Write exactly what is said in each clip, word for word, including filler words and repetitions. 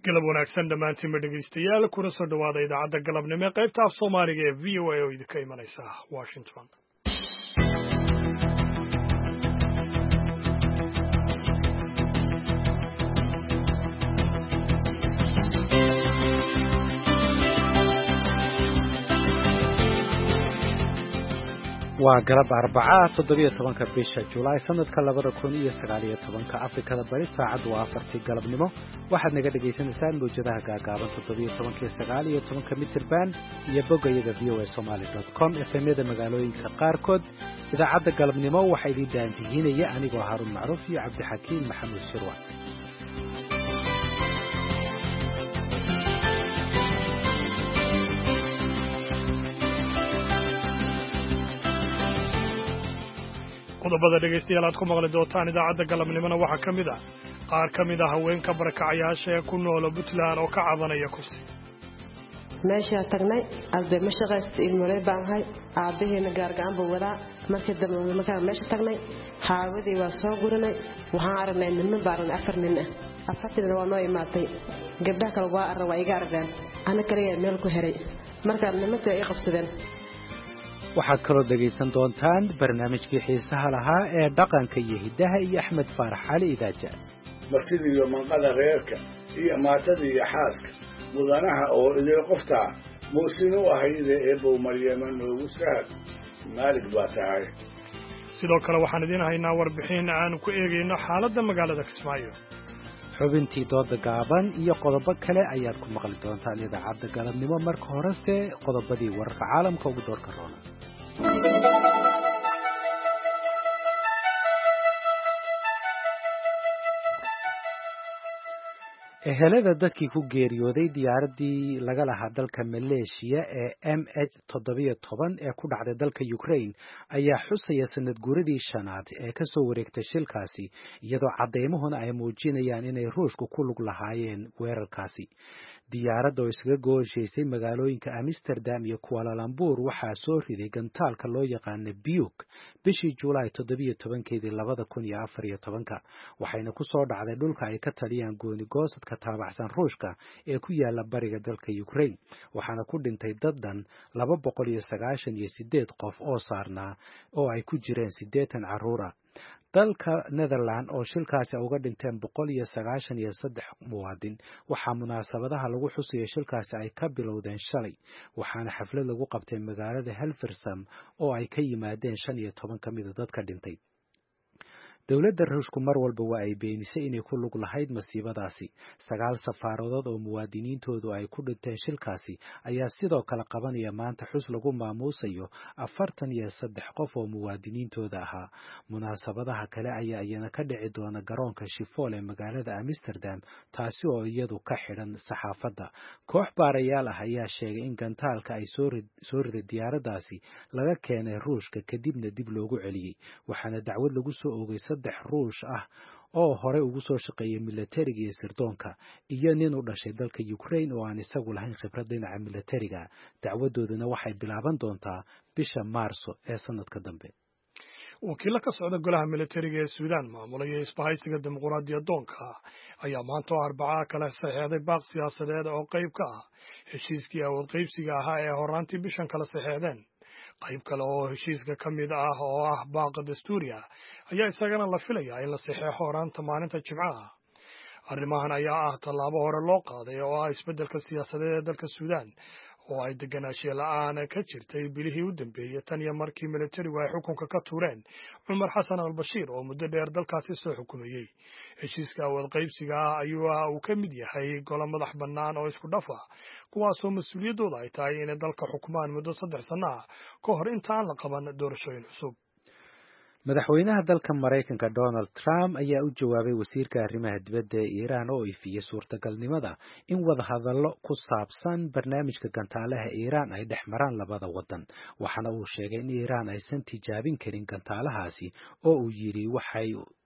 galab wanaagsan dhammaantiinba dhegaystayaal kuna soo dhowaada idaacadda galabnimo ee qaybta af soomaaliga ee v o a oo idinka imanaysa washington. waa galab arbaca toddobiyo tobanka bisha Juulaay sanadka labada kun iyo sagaal iyo tobanka Afrikada Bari saacadu waa afartii galabnimo waxaad naga dhageysanaysaan mowjadaha gaagaaban toddobiyo tobanka iyo sagaal iyo tobanka mitirban iyo bogayada v o a somali dot com efemyada magaalooyinka qaarkood. idaacadda galabnimo waxaa idin daandihinaya anigoo Haruun Macruuf iyo Cabdixakiin Maxamuud Shirwa. qodobada dhegaystayaal aad ku maqli doontaan idaacadda galabnimona waxaa ka mid ah qaar ka mid ah haweenka barakacayaasha ee ku noola Puntland oo ka cabanaya kursi. meesha tagnay arday ma shaqaysto ilmolay baan hay aabaheena gaargaan buu wadaa markii dambe markaan meesha tagnay xaawadii waa soo guranay waxaan aragnay niman baaran afar nin ah afartii waa noo imaatay gabdhaha kale waa arag waa iga aragaan ana kaliya meel ku xiray markaan nimanka ay qabsadeen. waxaad kaloo dhegaysan doontaan barnaamijkii xiisaha lahaa ee dhaqanka iyo hiddaha iyo Axmed Faarax Cali Idaaja. martida iyo manqada reerka iyo maatada iyo xaaska mudanaha oo idil qofta muusin u ahayde ee buu Maryama noogu sahad maalig baa tahay. sidoo kale waxaan idin haynaa warbixin aan ku eegayno xaaladda magaalada Kismaayo. xubintii dooda gaaban iyo qodobo kale ayaad ku maqli doontaan idaacadda galabnimo. marka horese qodobadii wararka caalamka ugu doorka roona. ehelada dadkii ku geeriyooday diyaaradii laga lahaa dalka Maleeshiya ee M H toddobiyo toban ee ku dhacday dalka Ukraine ayaa xusaya sanad guuradii shanaad ee ka soo wareegtay shilkaasi iyadoo cadeymuhuna ay muujinayaan inay Ruushku ku lug lahaayeen weerarkaasi. diyaaradda oo isaga gooshaysay magaalooyinka Amsterdam iyo Kuala Lumpur waxaa soo riday gantaalka loo yaqaan Buk bishii Juulaay toddobiyo tobankeedii labada kun iyo afar iyo tobanka waxayna ku soo dhacday dhulka ay ka taliyaan gooni goosadka taabacsan Ruushka ee ku yaala bariga dalka Ukraine waxaana ku dhintay dad dhan laba boqol iyo sagaashan iyo sideed qof oo saarnaa oo ay ku jireen siddeetan carruur ah. dalka Netherland oo shilkaasi uga dhinteen boqol iyo sagaashan iyo saddex muwaadin waxaa munaasabadaha lagu xusayay shilkaasi ay ka bilowdeen shalay waxaana xaflad lagu qabtay magaalada Helfersam oo ay ka yimaadeen shan iyo toban ka mid ah dadka dhintay. dowladda Ruushku mar walba waa ay beenisay inay ku lug lahayd masiibadaasi. sagaal safaaradood oo muwaadiniintoodu ay ku dhinteen shilkaasi ayaa sidoo kale qabanaya maanta xus lagu maamuusayo afartan iyo saddex qof oo muwaadiniintooda ahaa. munaasabadaha kale ayaa iyana ka dhici doona garoonka Schiphol ee magaalada Amsterdam taasi oo iyadu ka xidhan saxaafadda. koox baarayaal ah ayaa sheegay in gantaalka ay soo riday diyaaraddaasi laga keenay Ruushka kadibna dib loogu celiyey waxaana dacwad lagu soo oogay saddex Ruush ah oo hore ugu soo shaqeeyay militariga iyo sirdoonka iyo nin u dhashay dalka Ukraine oo aan isagu lahayn khibrad dhinaca militariga. dacwadooduna waxay bilaaban doontaa bisha Maarso ee sanadka dambe. wakiilo ka socda golaha militariga ee Suudaan maamulaya isbahaysiga dimuqraadiyadoonka ayaa maanta oo Arbaca kala saxeexday baaq siyaasadeed oo qayb ka ah heshiiskii awood qaybsiga ahaa ee horaantii bishan kala saxeexdeen. qayb kale oo heshiiska ka mid ah oo ah baaqa dastuuriga ayaa isagana la filayaa in la saxeexo horaanta maalinta Jimcaha. arrimahan ayaa ah tallaabo hore loo qaaday oo ah isbeddelka siyaasadeed ee dalka Suudaan oo ay deganaanshiye la'aan ka jirtay bilihii u dambeeyay tan iyo markii militarigu ay xukunka ka tuureen Cumar Xasan al-Bashiir oo muddo dheer dalkaasi soo xukumayay. heshiiska awood qaybsiga ah ayuu uu ka mid yahay golo madax bannaan oo isku dhaf ah kuwaasoo mas-uuliyaddooda ay tahay inay dalka xukumaan muddo saddex sano ah ka hor inta aan la qaban doorashooyin cusub. madaxweynaha dalka Mareykanka Donald Trump ayaa u jawaabay wasiirka arrimaha dibadda ee Iiraan oo ifiyay suurtagalnimada in wadahadallo ku saabsan barnaamijka gantaalaha Iiraan ay dhex maraan labada wadan waxaana uu sheegay in Iiraan aysan tijaabin karin gantaalahaasi oo uu yiri waxay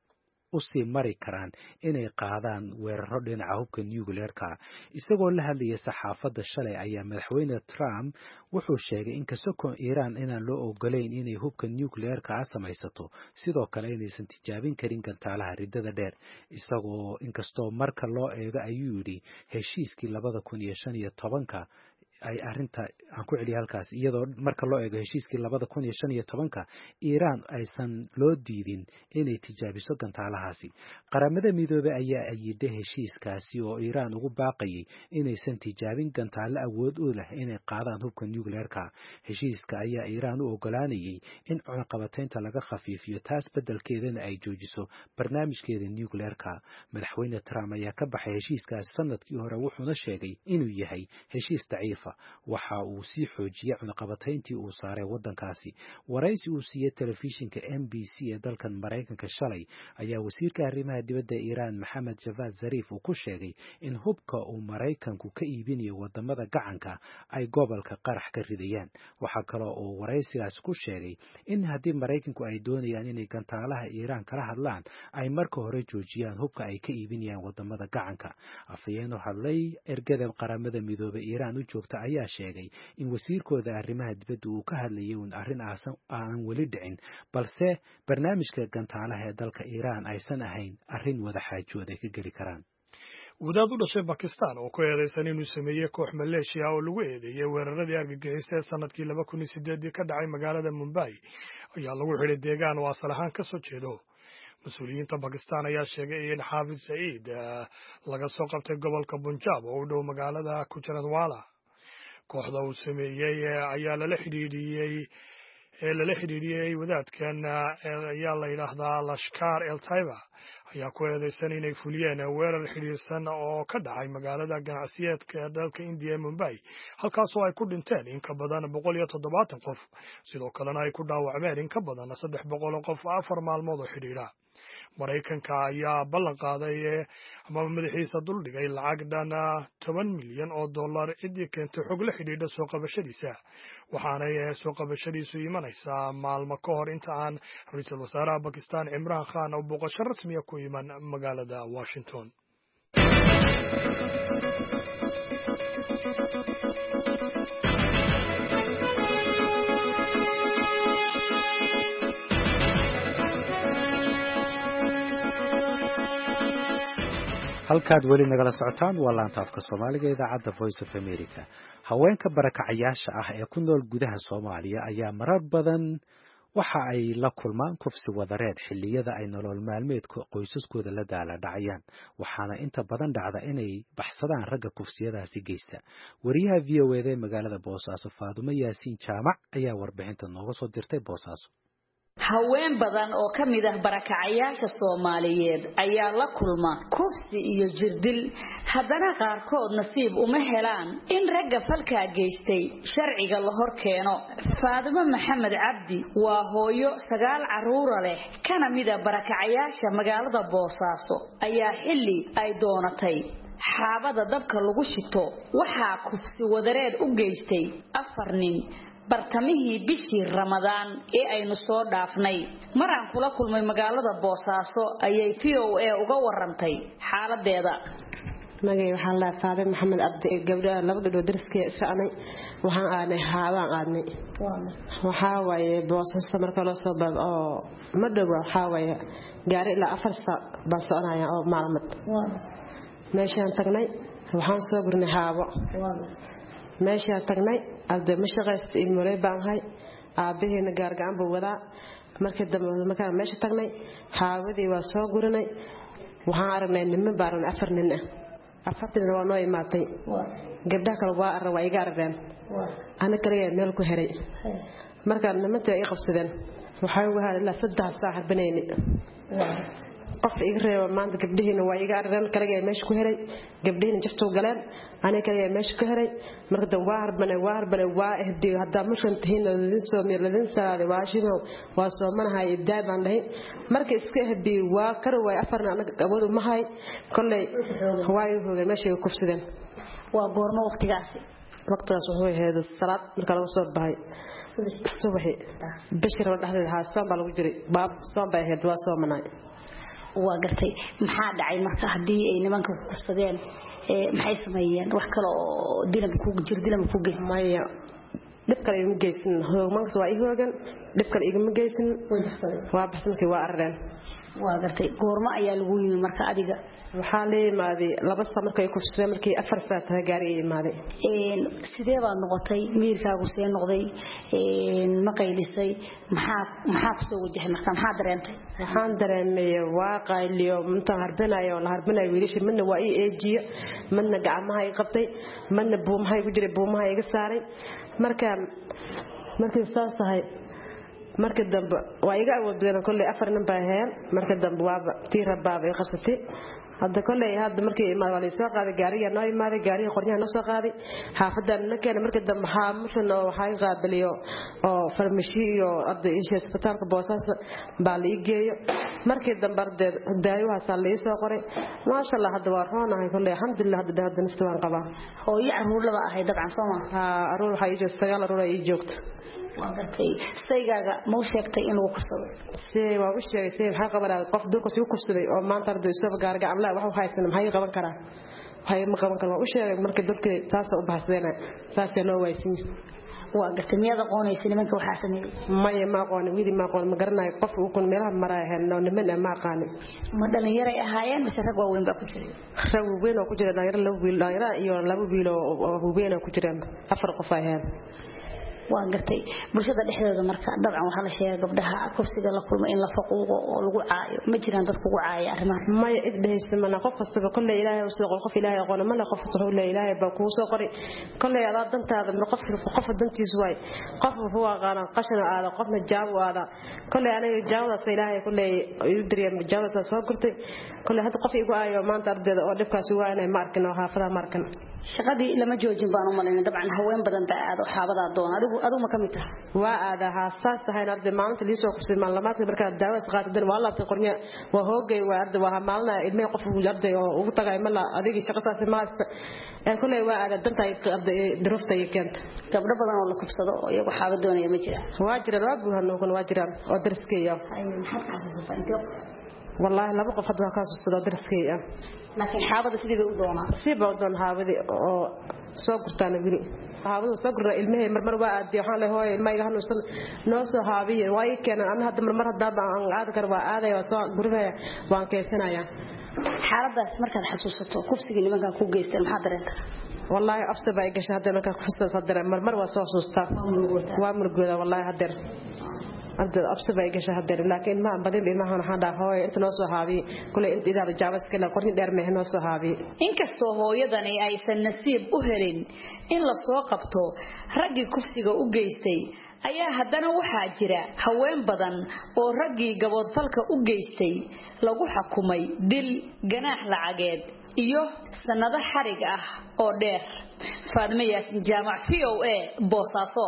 u sii mari karaan inay qaadaan weeraro dhinaca hubka nuclearka. Isagoo la hadlayay saxaafadda shalay ayaa madaxweyne Trump wuxuu sheegay in kasoo Iran inaan loo ogolayn inay hubka nuclearka samaysato, sidoo kale inaysan tijaabin karin gantaalaha ridada dheer. Isagoo inkastoo marka loo eego ayuu yidhi heshiiskii labada kun iyo shan iyo tobanka ay arinta aan ku celiyo halkaas iyadoo marka loo eego heshiiskii labada kun iyo shan iyo tobanka Iran aysan loo diidin inay tijaabiso gantaalahaasi. Qaramada Midoobay ayaa ayiday heshiiskaasi oo Iran ugu baaqayay inaysan tijaabin gantaalo awood u leh inay qaadaan hubka nuclearka. Heshiiska ayaa Iran u ogolaanayay in cunaqabataynta laga khafiifiyo, taas beddelkeedana ay joojiso barnaamijkeeda nuclearka. Madaxweyne Trump ayaa ka baxay heshiiskaas sanadkii hore wuxuuna sheegay inuu yahay heshiis daciif. waxa uu sii xoojiyay cunaqabatayntii uu saaray wadankaasi. Waraysi uu siiyay telefishinka M B C ee dalkan Mareykanka shalay ayaa wasiirka arrimaha dibadda Iran Mohammad Javad Zarif uu ku sheegay in hubka uu Mareykanku ka iibinayo wadamada gacanka ay gobolka qarax ka ridayaan. Waxa kale oo uu waraysigaas ku sheegay in haddii Mareykanku ay doonayaan inay gantaalaha Iran kala hadlaan ay marka hore joojiyaan hubka ay ka iibinayaan wadamada gacanka. Afhayeen oo hadlay ergada qaramada midoobay Iran u joogta ayaa sheegay in wasiirkooda arrimaha dibadda uu ka hadlayay in arrin aan weli dhicin, balse barnaamijka gantaalaha ee dalka Iran aysan ahayn arrin wada xaajood ay ka geli karaan. wadaad u dhashay Pakistan oo ku eedeysan inuu sameeyay koox Maleeshiya oo lagu eedeeyay weeraradii argagixisay sanadkii laba kun iyo sideed ka dhacay magaalada Mumbai ayaa lagu xidhay deegaan oo asal ahaan ka soo jeedo. Mas-uuliyiinta Pakistan ayaa sheegay in Xaafid Saciid laga soo qabtay gobolka Punjab oo u dhow magaalada Gujranwala. kooxda uu sameeyay ayaa lala xidhiidhiyay ee lala xidhiidhiyay wadaadkan ayaa la yiraahdaa Lashkar el-Taiba ayaa ku eedeysan inay fuliyeen weerar xidhiidhsan oo ka dhacay magaalada ganacsiyeedka dalka India ee Mumbai, halkaas oo ay ku dhinteen in ka badan boqol iyo toddobaatan qof, sidoo kalena ay ku dhaawacmeen in ka badan saddex boqol oo qof afar maalmood oo xidhiidha. Mareykanka ayaa ballan qaaday ama madaxiisa dul dhigay lacag dhan toban milyan oo dollar cidii keentay xog la xidhiidha soo qabashadiisa, waxaanay soo qabashadiisu imanaysaa maalmo ka hor inta aan ra'iisul wasaaraha Pakistan Imran Khan oo booqasho rasmiya ku iman magaalada Washington. halkaad weli nagala socotaan waa laanta afka Soomaaliga idaacadda Voice of America. Haweenka barakacayaasha ah ee ku nool gudaha Soomaaliya ayaa marar badan waxa ay la kulmaan kufsi wadareed xilliyada ay nolol maalmeedka qoysaskooda la daala dhacayaan, waxaana inta badan dhacda inay baxsadaan ragga kufsiyadaasi geysta. Wariyaha V O A ee magaalada Boosaaso Faadumo Yaasiin Jaamac ayaa warbixinta nooga soo dirtay Boosaaso. haween badan oo ka mid ah barakacayaasha Soomaaliyeed ayaa la kulma kufsi iyo jirdil, haddana qaarkood nasiib uma helaan in ragga falka geystay sharciga la hor keeno. Faadumo Maxamed Cabdi waa hooyo sagaal caruur leh kana mid ah barakacayaasha magaalada Boosaaso ayaa xilli ay doonatay xaabada dabka lagu shito waxaa kufsi wadareed u geystay afar nin bartamihii bishii Ramadaan ee aynu soo dhaafnay. Maraan kula kulmay magaalada Boosaaso ayay V O A uga warantay xaaladeeda. magay waxaan la Faadumo Maxamed Cabdi gabdhaha laba gabdhood dariskii isacnay waxaan aanay haabaan aadnay waxa waaye Boosaaso marka la soo baab oo ma dhaw waxa waaye gaari ilaa afar saac baan soconaya oo maalmad meeshaan tagnay waxaan soo gurnay haabo meeshaan tagnay abda mashaqayst ilmolay baan hay aabaheena gaargaan buu wadaa markii dambe markaan meesha tagnay haawadii waa soo gurinay waxaan aragnay niman baaran afar nin ah afartina waa noo imaatay gabdhaha kale waa arag waa iga arageen ana kaliya meel ku heray markaan nimantii ay qabsadeen waxay ugu haray ilaa saddex saac banayni qof iga reebo maanta gabdhihiina waa iga arageen kaliya meesha ku heray gabdhihiina jafto galeen ana kaliya meesha ku heray marka waa harbane waa harbane waa ehdi hadda markan tihiin ladin soo meel ladin salaade waa shimo waa soo manahay daabaan dhahay marka iska ehdi waa kar way afarna anaga awood ma hay kulay way hooga meesha ku kufsadeen waa goorma waqtigaas waqtigaas wuxuu ahayd salaad marka lagu soo baxay subaxi bishir wada dhaxdeed ha soon baa lagu jiray baab soon baa ahayd waa soo manay waa gartay maxaa dhacay marka hadii ay nimanka ku qabsadeen ee maxay sameeyeen wax kale oo dilab ku jir dilab ku geysmaya dib kale igama geysan hoogmanka waa ihoogan dib kale igama geysan waa baxsankii waa arreen waa gartay goorma ayaa lagu yimi marka adiga waxaa la yimaaday laba sano markay ku shaqay markii afar saac gaari ay yimaaday een sidee baad noqotay miirkaagu see noqday een ma qaylisay maxaa maxaa ku soo wajahay marka maxaa dareentay waxaan dareemay waaqayliyo inta harbinayo la harbinayo wiilasha midna waa ii eejiyo midna gacmaha ay qabtay midna buumaha ay ku jiray buumaha ay iga saaray marka markii saas tahay marka dambe waa iga awoodeen kulli afar nin baa hayeen marka dambe waa tiira baab ay qasatay hadda kulli hadda markii imaad wali soo qaaday gaariga noo imaaday gaariga qoryaha noo soo qaaday xaafadan nakeen marka dambe ha mushano waxay qaabiliyo oo farmashi iyo arday isbitaalka Boosas baa la igeeyo markii dambe arday daawaha salay soo qoray ma sha Allah hadda waa roonahay kulli alxamdulillah hadda hadda naftu waan qabaa hooyo caruur laba ahay dabcan Soomaa ha caruur waxay joogtay caruur ay joogto waa gartay saygaaga ma u sheegtay in uu kursado see waa u sheegay see waxa qabanaa qof dulka si u kursaday oo maanta arday soo gaarga amla waxa haysan maxay qaban karaa waxay ma qaban karaa u sheegay markii dadkii taas u baxsadeen taas ee loo waysin waa gartay miyada qoonaysa nimanka waxa sameeyay maya ma qoon wiili ma qoon ma garanayo qof uu kun meelaha marayeen oo niman ma qaani ma dhalinyaro ay ahaayeen mise rag waaweyn baa ku jiray rag waaweyn oo ku jiray dhalinyaro laba wiil dhalinyaro iyo laba wiil oo waaweyn oo ku jireen afar qof ayaan waa gartay bulshada dhexdeeda marka dabcan waxa la sheegay gabdhaha kufsiga la kulmo in la faquuqo oo lagu caayo ma jiraan dad kugu caaya arrimaha ma idheysmana qof kasta kulli ilaahay uu soo qof ilaahay aqoon ma la qof soo ilaahay baa ku soo qoray kulli aad dantaada qof qof dantiis way qof wuxuu aqaan qashan aada qofna jaab aada kulli aniga jaawadaas ilaahay kulli uu diriyay jaawadaas soo gurtay kulli hada qof igu aayo maanta ardayda oo dhibkaas waa inay markan oo haafada markan shaqadii lama joojin baan u malaynay dabcan haween badan baa aad xaabada doon adigu adigu ma kamid tahay waa aad haasaas tahay arday maalinta li soo kursay maalmaadka marka daawas qaadadan waa la qornya waa hoogay waa arday waa maalna ilmay qof uu arday oo ugu tagay mala adiga shaqadaas maasta ee kulay waa aad dantay arday darafta yeekanta gabdho badan oo la kubsado oo iyagu xaabad doonaya ma jiraan waa jiraan waa buuhan oo waa jiraan oo darskiya ay maxad ka xasuusta intee والله laba qof hadda ka soo soo darskay laakiin xaabada sidii u doona si baa doon xaabadi oo soo gurtaan wili xaabadu soo gurna ilmahay marmar waa aad waxaan leeyahay ilmaha hanuusan noo soo haabiye way keenan aan hadda marmar hadda aan aad kar waa aaday waa soo guraya waan keensanaya xaaladaas markaad xasuusato kufsiga nimanka ku geysteen maxaa dareenta والله أفسد بقى إيش هذا مكان خصنا صدر مرمر وصوص وستا وامر جودا والله هدر أنت أفسد بقى إيش هذا لكن ما بدين بما هن هذا هو أنت نصو هذه كل أنت إذا بتجاوز كلا قرني دار مهن نصو هذه إن كستو هو يدني أي سنسيب أهرين إن لسوقبته رجل كفسي وجيستي ayaa haddana waxa jira haween badan oo ragii gabood falka u geystay lagu xukumay dil ganaax lacageed iyo sanado xarig ah oo dheer Faadma Yaasin Jaamac V O A Boosaaso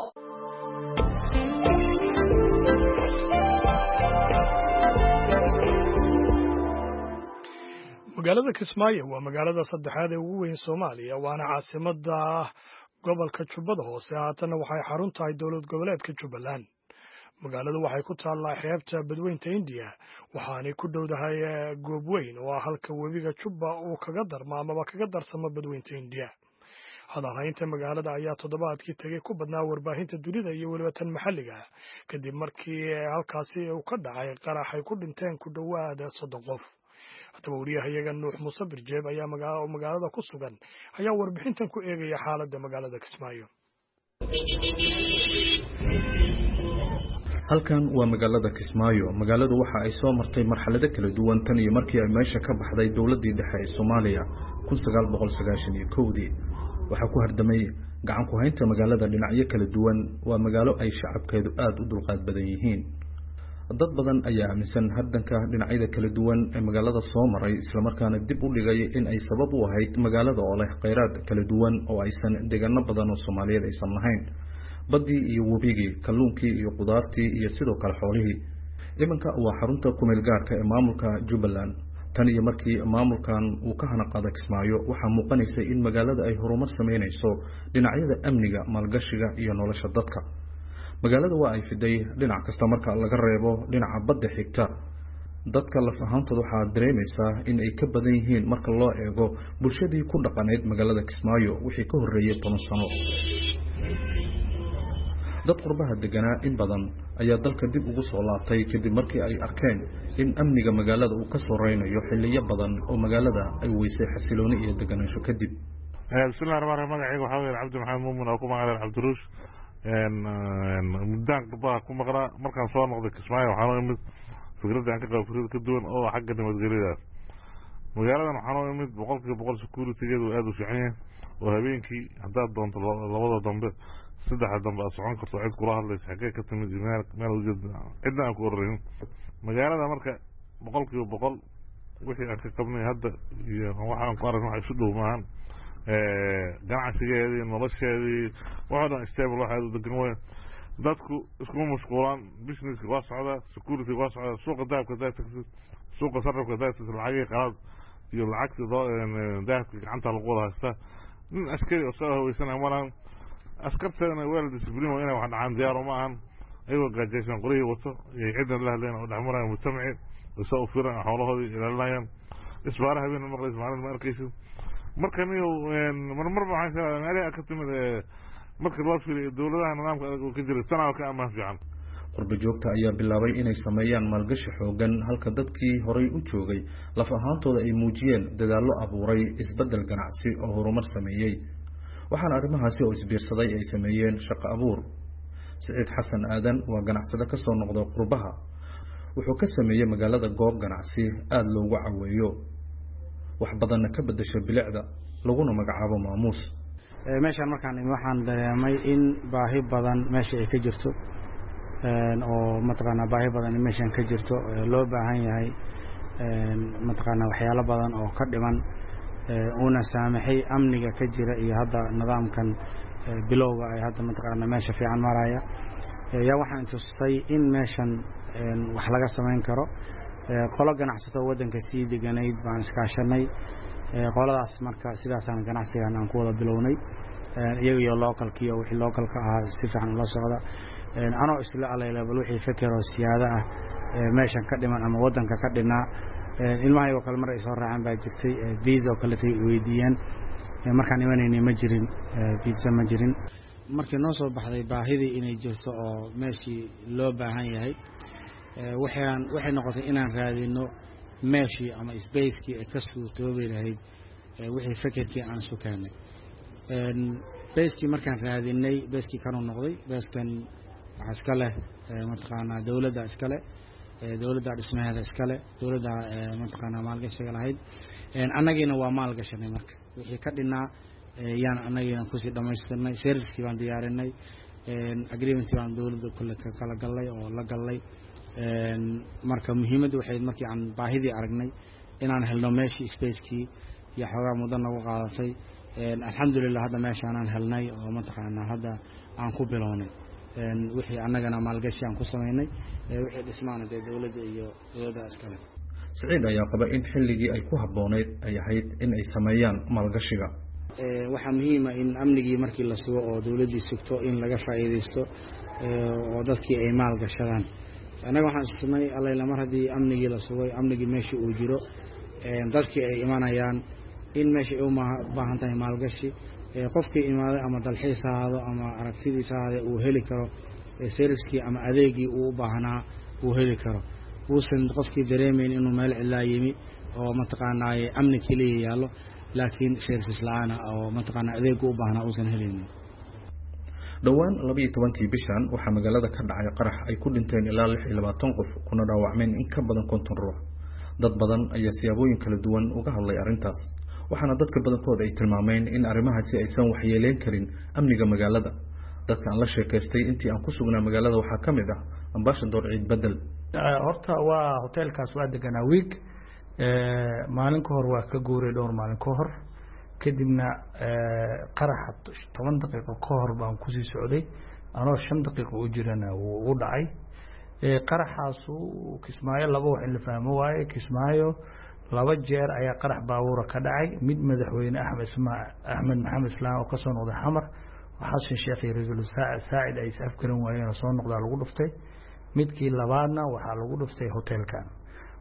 magaalada Kismaayo waa magaalada saddexaad ee ugu weyn Soomaaliya waana caasimadda gobolka Jubbada Hoose haatana waxay xarun tahay dowlad goboleedka Jubbaland magaaladu waxay ku taallaa xeebta badweynta India waxaanay ku dhowdahay goob weyn oo halka webiga Jubba uu kaga darma ama kaga darsamo badweynta India hadalhaynta magaalada ayaa toddobaadkii tagay ku badnaa warbaahinta dunida iyo waliba tan maxalliga kadib markii halkaasi uu ka dhacay qarax ay ku dhinteen ku dhowaad soddon qof haddaba wariyahayaga Nuux Muuse Birjeeb ayaa magaalada ku sugan ayaa warbixintan ku eegaya xaaladda magaalada Kismaayo halkan waa magaalada Kismaayo magaaladu waxa ay soo martay marxalado kala duwan tan iyo markii ay meesha ka baxday dawladdii dhexe ee Soomaaliya kun sagaal boqol sagaashan iyo kow waxa ku hardamay gacan ku haynta magaalada dhinacyo kala duwan waa magaalo ay shacabkeedu aad u dulqaad badan yihiin dad badan ayaa aaminsan hardanka dhinacyada kala duwan ee magaalada soo maray isla markaana dib u dhigay in ay sabab u ahayd magaalada oo leh kheyraad kala duwan oo aysan deegaano badan oo Soomaaliyeed aysan lahayn badii iyo webigii kalluunkii iyo qudaartii iyo sidoo kale xoolihii imanka waa xarunta ku meel gaarka ee maamulka Jubbaland tan iyo markii maamulkan uu ka hana qaaday Kismaayo waxa muuqanaysa in magaalada ay horumar sameynayso dhinacyada amniga maalgashiga iyo nolosha dadka magaalada waa ay fiday dhinac kasta marka laga reebo dhinaca badda xigta dadka laf ahaantooda waxaa dareemaysaa in ay ka badan yihiin marka loo eego bulshadii ku dhaqaneyd magaalada Kismaayo wixii ka horreeyay toban sano. dad qurbaha deganaa in badan ayaa dalka dib ugu soo laabtay kadib markii ay arkeen in amniga magaalada uu ka soreynayo xilliyo badan oo magaalada ay weysay xasilooni iyo deganaansho kadib. bismillaahir rahmaanir rahiim magacayga waxaa weeye Cabdi Maxamed Muumin oo ku magacaabay Cabdiruush een muddaan qurbaha ku maqnaa markaan soo noqday Kismaayo waxaan u imid fikradda aan ka qabo fikrad ka duwan oo xagga nabadgelyada magaaladan waxaan u imid boqolkiiba boqol security-geedu aad u fiican yahay oo habeenkii haddaad doonto labada dambe saddex dambe aad socon karto cid kula hadlaysa xagee ka timid meel meel u jeed cidna aan ku oreyn magaalada marka boqolkiiba boqol wixii aan ka qabnay hadda iyo waxaan ku aragnay wax isu dhow maahan ee ganacsigeedii nolosheedii waxa dhan stable waxa uu degan weyn dadku isku mashquulaan business waa socda security waa socda suuqa dahabka dahabka suuqa sarrafka dahabka lacagii qaad iyo lacagta dahabka gacanta lagu wada haysta nin askari oo soo haweysanay maraan askartana weel disciplin waa inay wax dhacaan diyaar uma ahan ayagoo gaajaysan qorihii wato iyo ciidan la hadlayna oo dhexmaraya mujtamaci oo soo fiiran xoolahoodii ilaalinayaan isbaaraha habeen maqlays maalin ma arkaysid marka niyo marmar waxaan sheegay meelaha ka timid marka loo fiiriyo dawladaha nidaamka adag oo ka jira tanaa ka amaan fiican. qurba joogta ayaa bilaabay inay sameeyaan maalgashi xoogan halka dadkii horay u joogay laf ahaantooda ay muujiyeen dadaallo abuuray isbeddel ganacsi oo horumar sameeyey. waxaana arrimahaasi oo isbiirsaday ay sameeyeen shaqo abuur. Siciid Xasan Aadan waa ganacsade ka soo noqday qurbaha wuxuu ka sameeyay magaalada goob ganacsi aad loogu caweeyo wax badanna ka bedesha bilicda laguna magacaabo maamuus. meeshan markaan waxaan dareemay in baahi badan meesha ay ka jirto oo mataqaanaa baahi badan in meeshan ka jirto loo baahan yahay mataqaanaa waxyaalo badan oo ka dhiman una saamaxay amniga ka jira iyo hadda nidaamkan bilowga ay hadda mataqaanaa meesha fiican maraya yaa waxaan tusay in meeshan wax laga samayn karo qolo ganacsato waddanka sii deganayd baan iskaashanay qoladaas marka sidaasaan ganacsigan aan ku wada bilownay iyaga iyo localkii oo wixii localka ahaa si fiican ula socda anoo isla alayla bal wixii fikir oo siyaada ah meeshan ka dhiman ama waddanka ka dhinaa ilmahay oo kale mar ay soo raaceen baa jirtay visa oo kale tay weydiiyeen markaan imanaynay ma jirin visa ma jirin markii noo soo baxday baahidii inay jirto oo meeshii loo baahan yahay waxaan waxay noqotay inaan raadino meeshii ama spacekii ay ka suurtoobi lahayd wixii fikirkii aan sukaanay baskii markaan raadinay baskii kanuu noqday baskan waxaa iska leh mataqaanaa dawladda iska leh dawladda dhismaheeda iska leh dawladda mataqaanaa maalgashiga lahayd annagiina waa maalgashanay marka wixii ka dhinaa yaan annagiina kusii dhammaystirnay servicekii baan diyaarinay agreementii baan dawladda kule ka kala gallay oo la gallay marka muhiimaddu waxay markii aan baahidii aragnay inaan helno meeshii spacekii iyo xoogaa muddo nagu qaadatay alxamdulillah hadda meeshaanaan helnay oo mataqaanaa hadda aan ku bilownay wixii annagana maalgashi aan ku samaynay wixii dhismaana dee dawladda iyo dawladda iskale. Siciid ayaa qaba in xilligii ay ku habboonayd ay ahayd in ay sameeyaan maalgashiga. waxaa muhiima in amnigii markii la sugo oo dawladdii sugto in laga faa'iidaysto oo dadkii ay maalgashadaan. annaga waxaan isnay allayla mar haddii amnigii la sugay amnigii meeshii uu jiro dadkii ay imanayaan in meesha ay u baahan tahay maalgashi qofkii imaaday ama dalxiis ahaado ama aragtidiisa ahaade uu heli karo servicekii ama adeegii uu u baahnaa uu heli karo uusan qofkii dareemayn inuu meel cilaa yimi oo mataqaanaa amni keliya yaallo laakiin service la-aan oo mataqaanaa adeegu u baahnaa uusan helaynin. dhowaan laba iyo tobankii bishan waxaa magaalada ka dhacay qarax ay ku dhinteen ilaa lix iyo labaatan qof kuna dhaawacmeen in ka badan konton ruux. dad badan ayaa siyaabooyin kala duwan uga hadlay arrintaas waxaana dadka badankooda ay tilmaameen in arrimahaasi aysan waxyeeleyn karin amniga magaalada. dadka aan la sheekaystay intii aan ku sugnaa magaalada waxaa ka mid ah ambassador Ciid Bedel. horta waa hotelkaas waa deganaa week maalin ka hor waa ka guuray dhowr maalin ka hor kadibna qaraxa toban daqiiqo ka hor baan kusii socday anoo shan daqiiqo u jirana wuu u dhacay. qaraxaasu Kismaayo laba wax in la fahmo waaye Kismaayo laba jeer ayaa qarax baabuura ka dhacay mid madaxweyne Axmed Axmed Maxamed Islaam oo ka soo noqday Xamar xasan sheekh iyo raiisul saacid ay afkaran waayeen soo noqdaa lagu dhuftay midkii labaadna waxaa lagu dhuftay hotelkan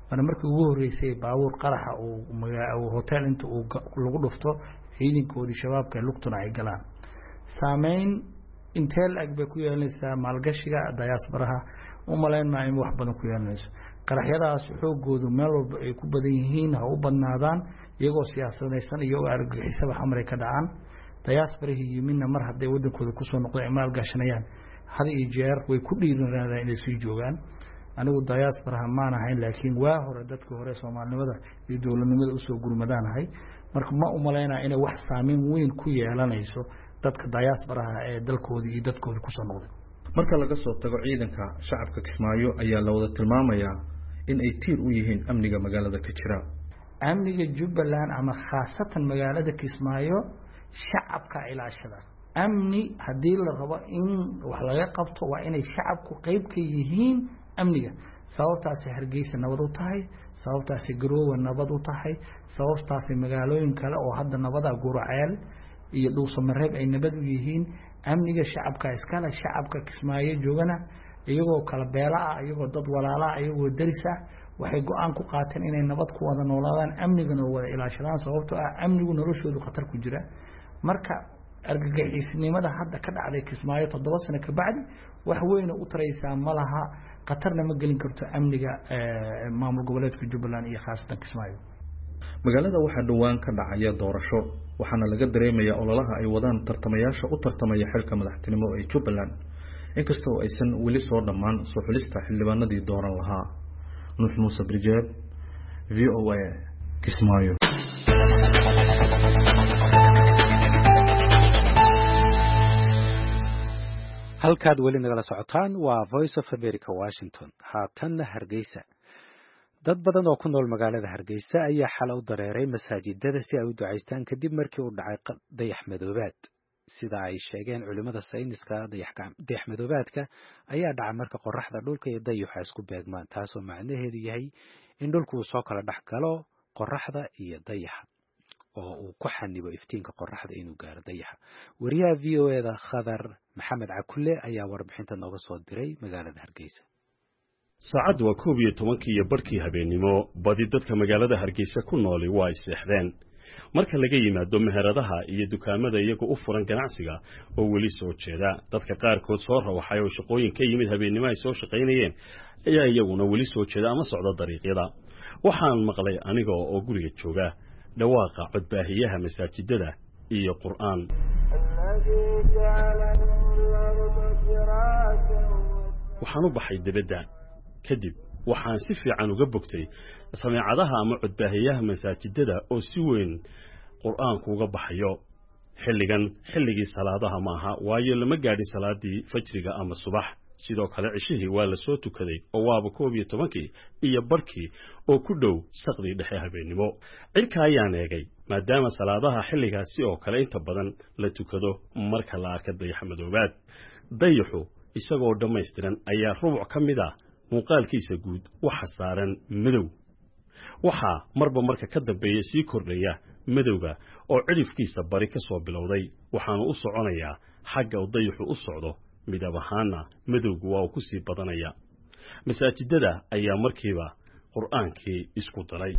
waana markii ugu horeysay baabuur qaraxa uu hotel inta uu lagu dhufto ciidankoodii shabaabka lugtuna ay galaan saameyn intee ag bay ku yeelanaysaa maalgashiga diaspora u maleynaa in wax badan ku yeelanayso qaraxyadaas xoogoodu meel walba ay ku badan yihiin ha u badnaadaan iyagoo siyaasadaysan iyo argagixisaba xamray ka dhacaan diaspora yimina mar haday wadankooda ku soo noqdeen maal gashanayaan had iyo jeer way ku dhiiranayaan inay sii joogaan anigu diaspora ma ahayn laakiin waa hore dadka hore Soomaalnimada iyo dawladnimada u soo gurmadaanahay marka ma u maleynaa inay wax saameyn weyn ku yeelanayso dadka diaspora ee dalkooda iyo dadkooda ku soo noqday marka laga soo tago ciidanka shacabka Kismaayo ayaa la wada tilmaamayaa in ay tiir u yihiin amniga magaalada ka jira amniga Jubbaland ama khaasatan magaalada Kismaayo shacabka ilaashada amni hadii la rabo in wax laga qabto waa inay shacabku qayb ka yihiin amniga sababtaas Hargeysa nabad u tahay sababtaas Garowe nabad u tahay sababtaas magaalooyin kale oo hadda nabada Guraceel iyo Dhuusamareeb ay nabad u yihiin amniga shacabka iskala shacabka Kismaayo joogana iyagoo kala beelaa iyagoo dad walaala iyagoo daris ah waxay go'aan ku qaateen inay nabad ku wada noolaadaan amnigana wada ilaashadaan sababtoo ah amnigu noloshoodu khatar ku jira marka argagixisnimada hadda ka dhacday Kismaayo toddoba sano ka bacdi wax weyn u taraysaa malaha qatarna ma gelin karto amniga maamul goboleedka Jubbaland iyo khaasatan Kismaayo magaalada waxa dhawaan ka dhacaya doorasho waxaana laga dareemayaa ololaha ay wadaan tartamayaasha u tartamaya xilka madaxtinimo ee Jubbaland inkastoo aysan weli soo dhamaan soo xulista xildhibaanadii dooran lahaa Nuux Muuse Birjeeb V O A Kismaayo halkaad weli nagala socotaan waa Voice of America Washington haatanna Hargeysa dad badan oo ku nool magaalada Hargeysa ayaa xal u dareeray masaajidada si ay u duceystaan kadib markii uu dhacay dayax madoobaad sida ay sheegeen culimada sayniska dayax madoobaadka ayaa dhacay marka qorraxda dhulka iyo dayaxa isku beegmaan taasoo macnaheedu yahay in dhulku uu soo kala dhex galo qorraxda iyo dayaxa oo uu ku xanibo iftiinka qorraxda inuu gaaro dayaxa wariyaha V O A da Khadar Maxamed Cakulle ayaa warbixinta nooga soo diray magaalada Hargeysa saacadu waa koob iyo tobankii iyo barkii habeenimo badi dadka magaalada Hargeysa ku nooli waa seexdeen marka laga yimaado meheradaha iyo dukaamada iyagu u furan ganacsiga oo weli soo jeeda dadka qaarkood soo rawaxay oo shaqooyin ka yimid habeenimo ay soo shaqaynayeen ayaa iyaguna weli soo jeeda ama socda dariiqyada waxaan maqlay aniga oo guriga jooga dhawaaqa codbaahiyaha masaajidada iyo Qur'aan waxaan u baxay dibadda kadib waxaan si fiican uga bogtay sameecadaha ama codbaahiyaha masaajidada oo si weyn Qur'aanku uga baxayo xilligan xilligii salaadaha maaha waayo lama gaadhin salaadii fajriga ama subax sidoo kale cishihii waa la soo tukaday oo waaba koob iyo tobankii iyo barkii oo ku dhow saqdii dhexe habeenimo cirka ayaan eegay maadaama salaadaha xilligaasi oo kale inta badan la tukado marka la arka dayax madoobaad dayaxu isagoo dhammaystiran ayaa rubuc ka mid ah muuqaalkiisa guud waxa saaran madow waxa marba marka ka dambeeya sii kordhaya madowga oo cidhifkiisa bari ka soo bilowday waxaanu u soconayaa xagga dayaxu u socdo midab ahaana madowgu waa ku sii badanaya masaajidada ayaa markiiba qur'aankii isku daray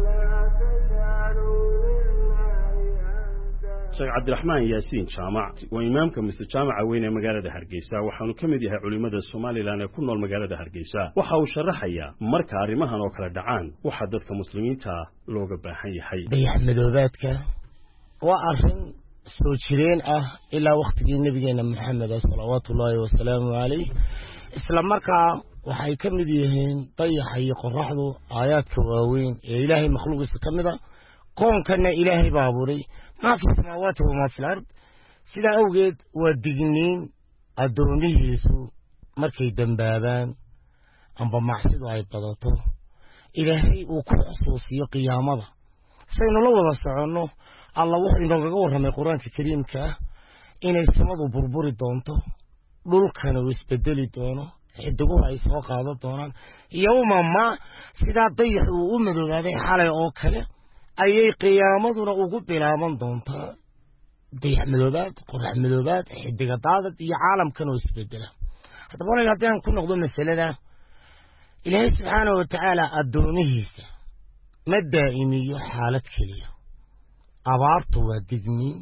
Sheekh Cabdiraxmaan Yaasiin Jaamac waa imaamka masjid jaamaca weyn ee magaalada Hargeysa waxaanu ka mid yahay culimada Soomaaliland ee ku nool magaalada Hargeysa waxa uu sharaxayaa marka arrimahan oo kala dhacaan waxa dadka muslimiinta looga baahan yahay dayax madoobaadka waa arrin soo jireen ah ilaa waqtigii nabigeena Maxamed sallallahu alayhi wa sallam alayhi isla markaa waxay ka mid yihiin dayaxa iyo qorraxdu aayaadka waaweyn ee Ilaahay makhluuqiisa ka mid ah koonkana Ilaahay baa abuuray ma fi samaawaati wa ma fi al-ard sida awgeed waa digniin adoonihiisu markay dambaabaan amba macsidu ay badato Ilaahay uu ku xusuusiyo qiyaamada saynu la wada socono Allah wuxuu inooga warramay Quraanka Kariimka inay samadu burburi doonto dhulkana uu isbedeli doono xidigu ay soo qaado doonaan yawma ma sida dayax uu u madoobaday xalay oo kale ayay qiyaamaduna ugu bilaaban doontaa dayax madoobaad qorrax madoobaad xidiga daadad iyo caalamkan oo isbedela haddaba walaal haddaan ku noqdo masalada ilaahay subxaanahu watacaala addoomihiisa ma daa'imiyo xaalad keliya. abaartu waa digniin,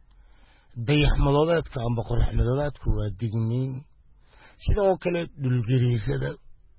dayaxmadoobeedka amba qoraxmadoobeedku waa digniin, sidoo kale dhulgariirada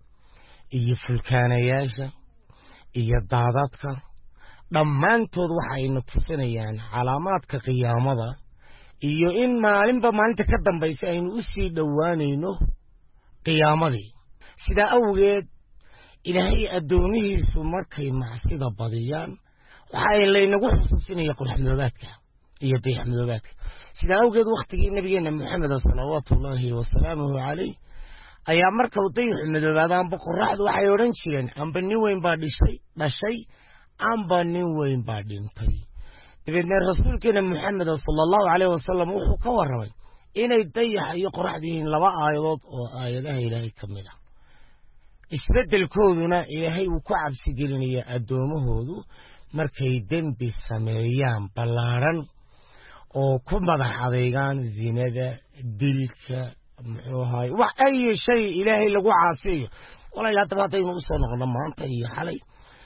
iyo fulkaanayaasha iyo daadadka dhammaantood waxayna tusinayaan calaamaadka qiyaamada iyo in maalinba maalinta ka dambaysa aynu u sii dhowaanayno qiyaamadii. sidaa awgeed ilaahay addoomihiisu markay macsida badiyaan waxay laynagu xusuusinaya qoraxmadoobaadka iyo dayaxmadoobaadka. sidaa awgeed wakhtigii nabigeena maxamed salawaatu ullaahi wasalaamuhu calayh ayaa marka uu dayaxu madoobaado amba qoraxdu waxay odhan jireen amba nin weyn baa dhishay dhashay amba nin weyn baa dhintay. dabeedna rasuulkeena maxamed sala allahu calayh wasalam wuxuu ka warramay inay dayaxa iyo qoraxdu yihiin laba aayadood oo aayadaha ilaahay ka mid ah. isbeddelkooduna ilaahay uu ku cabsi gelinaya addoomahoodu markay dembi sameeyaan ballaadhan oo ku madax adeygaan zinada, dilka, muxuu ahaay wax ay shay ilaahay lagu caasiyo. walaal haddaba haddaynu u soo noqono maanta iyo xalay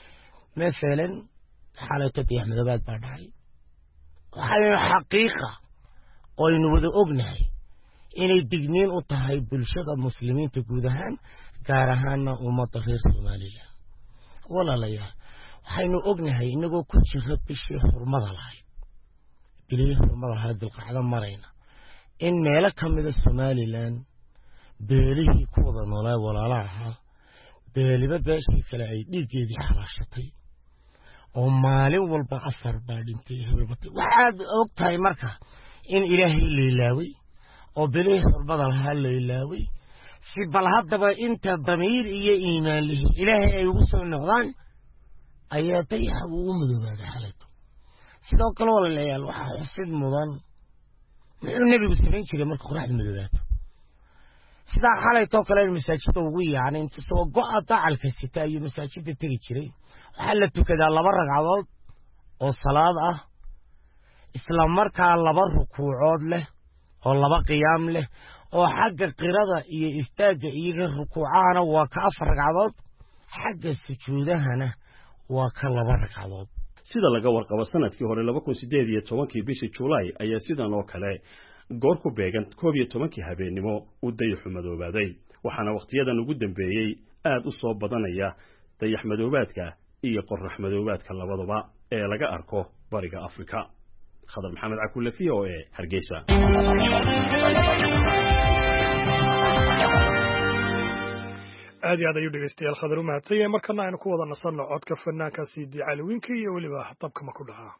maalan xalayto dayaxmadoobaad baa dhacay. waxaynu xaqiiqa oynu wada ognahay inay digniin u tahay bulshada muslimiinta guud ahaan, gaar ahaana ummadda reer Soomaaliya. walaalayaal waxaynu ognahay inagoo ku jira bishii xurmada lahayd bilihii xurmada lahayd dilqacdo marayna in meelo ka mida Somaliland beelihii ku wada noolaa walaalaha ahaa beeliba beeshii kale ay dhiiggeedii xalaashatay oo maalin walba afar baa dhintay. waxaad og tahay marka in ilaahay leelaaway oo bilihii xurmada lahaa leelaaway si bal haddaba inta damiir iyo iimaan lihi ilaahay ay ugu soo noqdaan ayaa dayaxa ugu madoobaada xalayto. sidoo kale walaalayaal waxaa xusid mudan muxuu nebigu samayn jiray marka qoraxdu madoobaato. sidaa xalaytoo kale masaajidda ugu yaacnay intusoo go-a dacalka sita ayuu masaajidda tegi jiray. waxaa la tukadaa laba ragcadood oo salaad ah, isla markaa laba rukuucood leh oo laba qiyaam leh, oo xagga qirada iyo istaagga iyo rukuucahana waa ka afar ragcadood, xagga sujuudahana waa ka laba ragcadood. sida laga warqabo sanadkii hore laba kun sideed iyo tobankii bishii Juulaay ayaa sidan oo kale goor ku beegan koob iyo tobankii habeenimo u dayaxu madoobaaday. waxaana waqtiyadan ugu dambeeyay aad u soo badanaya dayax madoobaadka iyo qorax madoobaadka labaduba ee laga arko bariga Afrika. khadar maxamed cakulle v o a Hargeysa. aad iyo aad ayuu dhegeystayaal khadar u mahadsan yahay. markana aynu ku wada nasanno codka fanaanka Siidi Cali Winki iyo weliba dabka ma ku dhaca.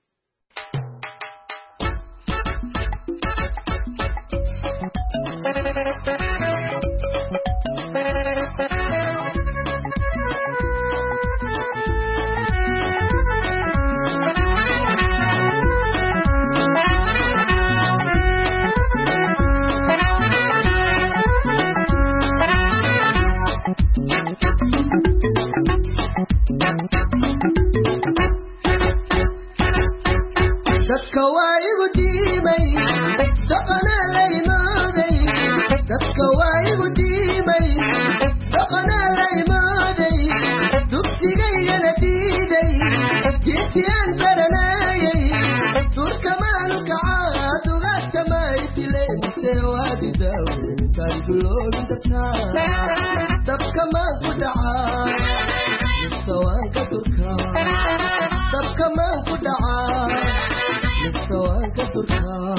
dadka waa igu diimay dhaqana la imaaday dadka waa igu diimay dhaqana la imaaday dugsigaygana diiday geesiyaan baranayay durkamaanu kacaa dugaagtamay dileynse waadidaw intaan duloogin dabtaa dabkamaan ku dhacaa nifsawaan ka durkaa dabkamaan ku dhacaa nifsawaan ka durkaa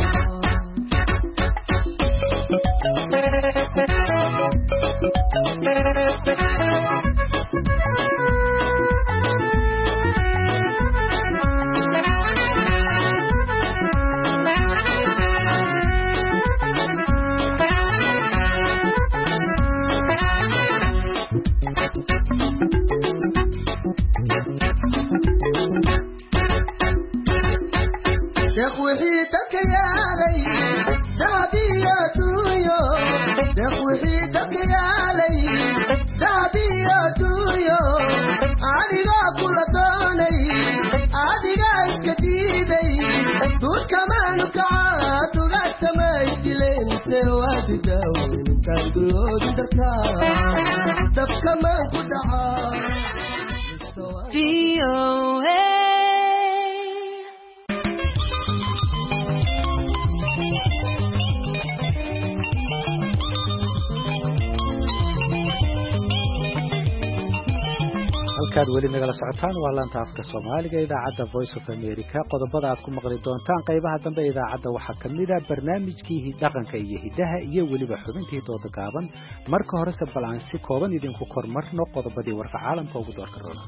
sheekh wixii dadka yaalay daabiyo duuyo sheekh wixii dadka yaalay daabiyo duuyo adigaa kula doonay adigaa iska diiday durkamaanu kacaa dugaagtamay dileynse waadidaw intaan duloogin darkaa dabkamaan ku dhaca O A. halkaad weli nagala socotaan waa laanta afka Soomaaliga idaacadda Voice of America. qodobada aad ku maqli doontaan qaybaha dambe idaacadda waxaa kamid ah barnaamijkii dhaqanka iyo hidaha iyo weliba xubintii dooda gaaban. marka hore se bal aan si kooban idinku kormarno qodobadii warka caalamka ugu doorka roona.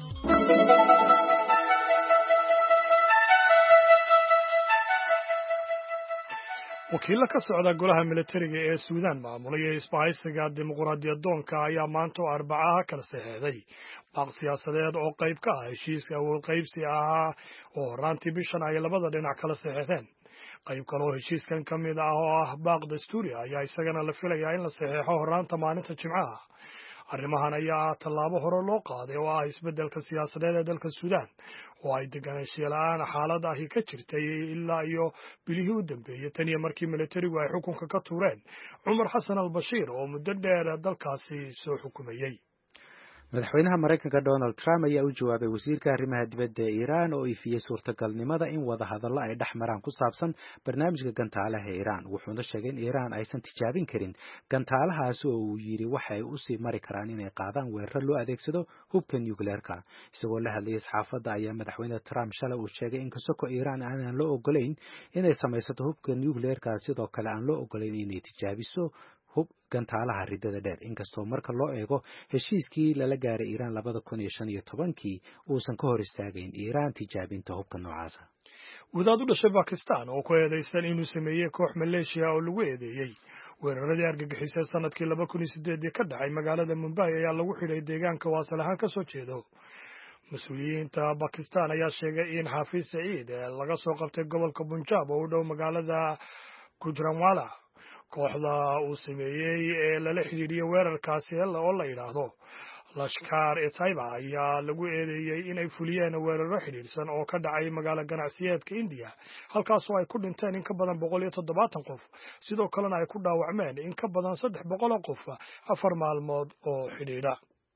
wakiilla ka socda golaha militariga ee Suudaan maamulaya isbahaysiga dimuqraadiyadoonka ayaa maanta Arbacaha kala saxeexday baaq siyaasadeed oo qayb ka ah heshiiska awood qaybsi ah oo horaantii bishan ay labada dhinac kala saxeexdeen. qayb kale oo heshiiskan ka mid ah oo ah baaq dastuuri ayaa isagana la filayaa in la saxeexo horaanta maalinta Jimcaha. arrimahan ayaa tallaabo hore loo qaaday oo ah isbeddelka siyaasadeed ee dalka Suudaan oo ay deganaanshiyo la'aan xaalad ahi ka jirtay ilaa iyo bilihii u dambeeyay tan iyo markii militarigu ay xukunka ka tuureen Cumar Xasan al-Bashiir oo muddo dheer dalkaasi soo xukumayay. madaxweynaha Mareykanka Donald Trump ayaa u jawaabay wasiirka arrimaha dibadda ee Iran oo ifiyay suurtagalnimada in wada hadallo ay dhex maraan ku saabsan barnaamijka gantaalaha ee Iran. wuxuuna sheegay in Iran aysan tijaabin karin gantaalahaas oo uu yiri waxay u sii mari karaan inay qaadaan weerar loo adeegsado hubka nuclearka. isagoo la hadlayay saxaafadda ayaa madaxweyne Trump shalay uu sheegay in kasoko Iran aan loo ogolayn inay samaysato hubka nuclearka sidoo kale aan loo ogolayn inay tijaabiso hub gantaalaha ridada dheer. inkastoo marka loo eego heshiiskii lala gaaray Iran labada kun iyo shan iyo tobankii uusan ka hor istaagayn Iran tijaabinta hubka noocaas ah. wadaad u dhashay Pakistan oo ku eedeysan inuu sameeyay koox Malaysia oo lagu eedeeyay weeraradii argagixisay sanadkii laba kun iyo siddeed ka dhacay magaalada Mumbai ayaa lagu xidhay deegaanka waasal ahaan ka soo jeedo. mas-uuliyiinta Pakistan ayaa sheegay in Hafiz Saeed laga soo qabtay gobolka Punjab oo u dhow magaalada Gujranwala. kooxda uu sameeyay ee lala xiriiriyay weerarkaasi oo la yiraahdo Lashkar-e-Taiba ayaa lagu eedeeyay inay fuliyeen weeraro xiriirsan oo ka dhacay magaalo ganacsiyeedka India halkaas oo ay ku dhinteen in ka badan boqol iyo toddobaatan qof sidoo kalena ay ku dhaawacmeen in ka badan saddex boqol oo qof afar maalmood oo xidhiidha.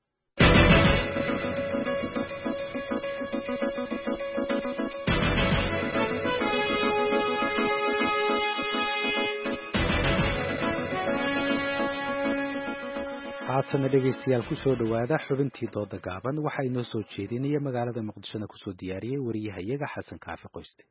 haatana dhegeystayaal ku soo dhawaada xubintii dooda gaaban waxaa inoo soo jeedinaya magaalada muqdishona ku soo diyaariyey wariyahayaga xasan kaafi qoyste.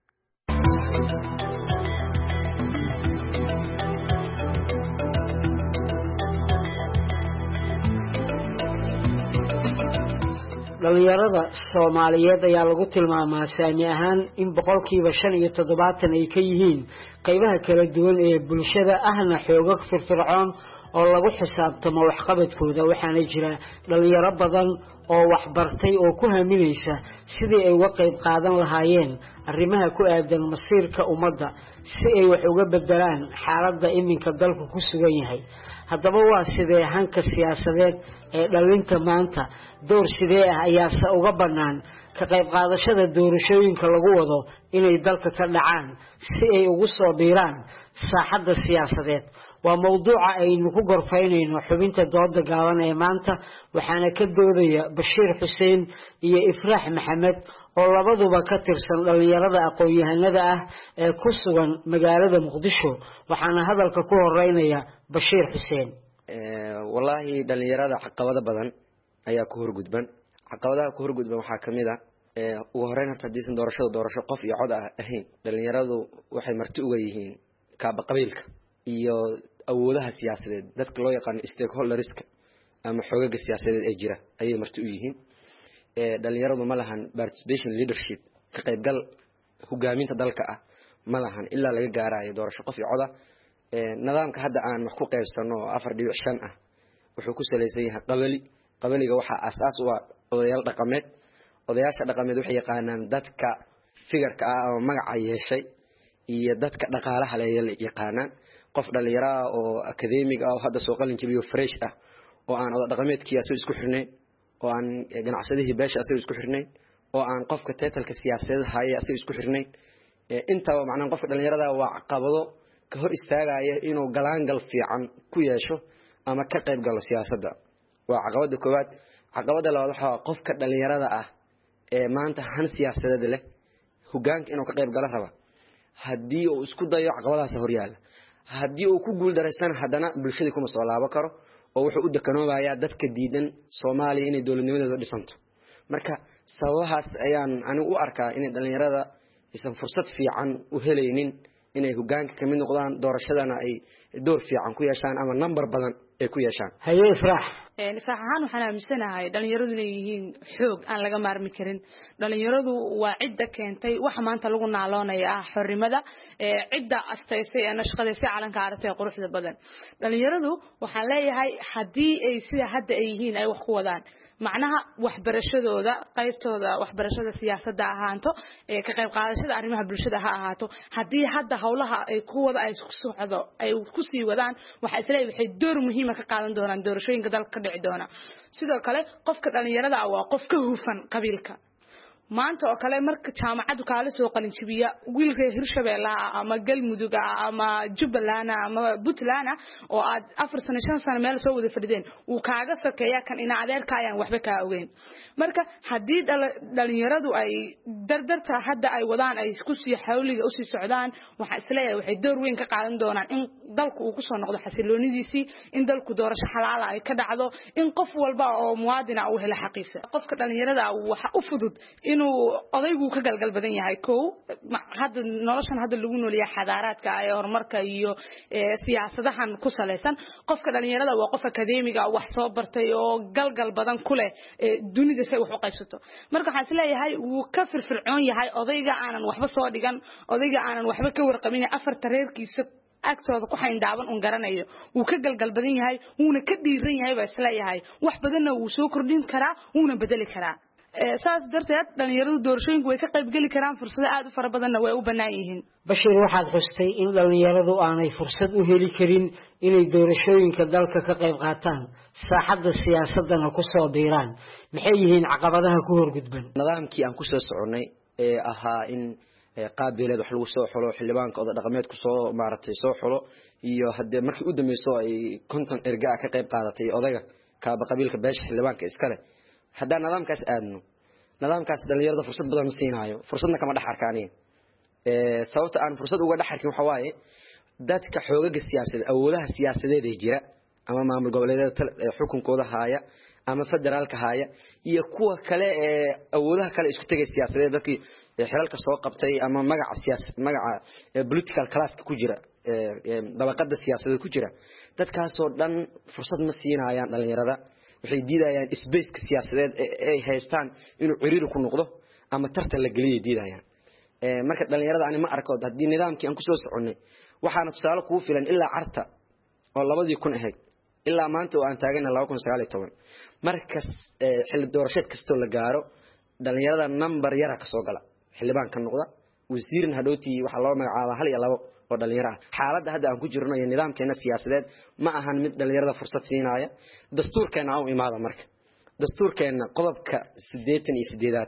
dhalinyarada Soomaaliyeed ayaa lagu tilmaamaa saami ahaan in boqolkiiba shan iyo toddobaatan ay ka yihiin qaybaha kala duwan ee bulshada ahna xoogag firfircoon oo lagu xisaabtamo waxqabadkooda. waxaana jira dhalinyaro badan oo waxbartay oo ku haminaysa sidii ay uga qayb qaadan lahaayeen arrimaha ku aadan masiirka ummadda si ay wax uga bedelaan xaaladda iminka dalku ku sugan yahay. haddaba waa sidee hanka siyaasadeed ee dhalinta maanta door sidee ah ayaase uga bannaan ka qayb qaadashada doorashooyinka lagu wado inay dalka ka dhacaan si ay ugu soo biiraan saaxadda siyaasadeed. waa mawduuca aynu ku gorfaynayno xubinta dooda gaaban ee maanta waxaana ka doodaya Bashiir Xuseen iyo Ifraax Maxamed oo labaduba ka tirsan dhalinyarada aqoon-yahanada ah ee ku sugan magaalada Muqdisho. waxaana hadalka ku horeynaya Bashiir Xuseen. ee wallahi dhalinyarada caqabado badan ayaa ku horgudban. caqabadaha ku horgudban waxaa kamid ah ee ugu horeyn horta diisan doorashada doorasho qof iyo cod ah ahayn. dhalinyaradu waxay marti uga yihiin kaaba qabiilka iyo awoodaha siyaasadeed dadka loo yaqaan stakeholderska ama xogaga siyaasadeed ee jira ayay marti u yihiin. ee dhalinyaradu ma lahan participation leadership ka qaybgal hogaaminta dalka ah ma lahan ilaa laga gaarayo doorasho qof iyo cod ah. ee nidaamka hadda aan wax ku qaybsano afar dhibic shan ah wuxuu ku saleysan yahay qabali qabaliga waxa asaas u ah odayaal dhaqameed. odayaasha dhaqameed waxay yaqaanaan dadka figarka ah oo magaca yeeshay iyo dadka dhaqaalaha la yaqaanaan. qof dhalinyaro oo academic ah oo hadda soo qalin jabiyo fresh ah oo aan oday dhaqameedkii asoo isku xirnay oo aan ganacsadihii beesha asoo isku xirnay oo aan qofka teetalka siyaasadeed haya asoo isku xirnay. ee inta macnaan qofka dhalinyarada waa caqabado ka hor istaagaya inuu galaangal fiican ku yeesho ama ka qayb galo siyaasadda. waa caqabada koowaad. caqabada labaad waxa qofka dhalinyarada ah ee maanta han siyaasadeed leh hoggaanka inuu ka qayb gala raba haddii uu isku dayo caqabadahaas hor yaalla haddii uu ku guul daraysana haddana bulshadii kuma soo laabo karo oo wuxuu u dekanoobayaa dadka diidan Soomaaliya inay dowladnimadeeda dhisanto marka sababahaas ayaan anigu u arkaa in dhalinyarada aysan fursad fiican u helaynin inay hoggaanka ka mid noqdaan doorashadana ay door fiican ku yeeshaan ama number badan ay ku yeeshaan haye ifraax een ifraaxan waxaan aaminsanahay dhalinyaradu inay yihiin xoog aan laga maarmi karin dhalinyaradu waa cidda keentay wax maanta lagu naaloonaya ah xornimada ee cidda astaysay ee nashqadeysay calanka aragtay quruxda badan dhalinyaradu waxaan leeyahay hadii ay sida hadda ay yihiin ay wax ku wadaan macnaha waxbarashadooda qaybtooda waxbarashada siyaasadda ahaanto ee ka qayb qaadashada arrimaha bulshada ha ahaato hadii hadda hawlaha ay ku wada ay ku socdo ay ku sii wadaan waxa isleeyahay waxay door muhiim ah ka qaadan doonaan doorashooyinka dalka ka dhici doona sidoo kale qofka dhalinyarada ah waa qof ka hufan qabiilka maanta oo kale marka jaamacadu kaala soo qalin jibiya wiilka Hirshabeelle ama Galmudug ama Jubbaland ama Puntland oo aad afar sano shan sano meel soo wada fadhideen uu kaaga sakeeya kan ina adeerka ayaan waxba ka ogeyn marka hadii dhalinyaradu ay dardarta hadda ay wadaan ay isku sii xawliga u sii socdaan waxa isleeyahay waxay door weyn ka qaadan doonaan in dalku uu ku soo noqdo xasiloonidiisii in dalku doorasho xalaal ah ay ka dhacdo in qof walba oo muwaadin ah uu helo xaqiisa qofka dhalinyarada waxa u fudud in odaygu ka galgal badan yahay koow hadda noloshan hadda lagu noolyahay xadaaraadka ay horumarka iyo siyaasadahan ku saleysan qofka dhalinyarada waa qof akademiga wax soo bartay oo galgal badan ku leh dunida say wax u qaybsato marka waxaan isleeyahay wuu ka firfircoon yahay odayga aanan waxba soo dhigan odayga aanan waxba ka warqabin afar tareerkiisa agtooda ku xayndaaban un garanayo wuu ka galgal badan yahay wuuna ka dhiiran yahay baa isleeyahay wax badanna wuu soo kordhin karaa wuuna bedeli karaa saas darteed dhalinyaradu doorashooyinku way ka qayb gali karaan fursado aad u fara badanna way u bannaan yihiin bashir waxaad xustay in dhalinyaradu aanay fursad u heli karin inay doorashooyinka dalka ka qayb qaataan saaxadda siyaasadana ku soo biiraan maxay yihiin caqabadaha ku horgudban nidaamkii aan ku soo soconay ee ahaa in qaabileed wax lagu soo xulo xildhibaanka oda dhaqameedku soo maaratay soo xulo iyo hadee markii u dambeysay ay konton erga ka qayb qaadatay odaga kaaba qabiilka beesha xildhibaanka iskale hadaa nidaamkaas aadno nidaamkaas dhalinyarada fursad badan ma siinaayo fursadna kama dhax arkaaniin ee sababta aan fursad uga dhax arkin waxa waaye dadka xoogaga siyaasadeed awoodaha siyaasadeed ee jira ama maamul goboleedyada xukunkooda haaya ama federaalka haaya iyo kuwa kale ee awoodaha kale isku tagay siyaasadeed dadkii xilalka soo qabtay ama magaca siyaasad magaca political class ku jira ee dabaqada siyaasadeed ku jira dadkaas oo dhan fursad ma siinayaan dhalinyarada waxay diidayaan space siyaasadeed ay haystaan inuu ciriir ku noqdo ama tartan la galiyo diidayaan ee marka dhalinyarada aan ma arko hadii nidaamkii aan ku soo soconay waxaana tusaale ku filan ilaa carta oo labadii kun ahayd ilaa maanta oo aan taaganahay laba kun sagaal iyo toban markas xil doorasheed kasto la gaaro dhalinyarada number yara ka soo gala xildhibaan ka noqda wasiirin hadhowtii waxa loo magacaabaa hal iyo labo oo dhalinyaro xaaladda hadda aan ku jirno iyo nidaamkeena siyaasadeed ma ahan mid dhalinyarada fursad siinaya dastuurkeena oo imaada marka dastuurkeena qodobka siddeetan iyo siddeed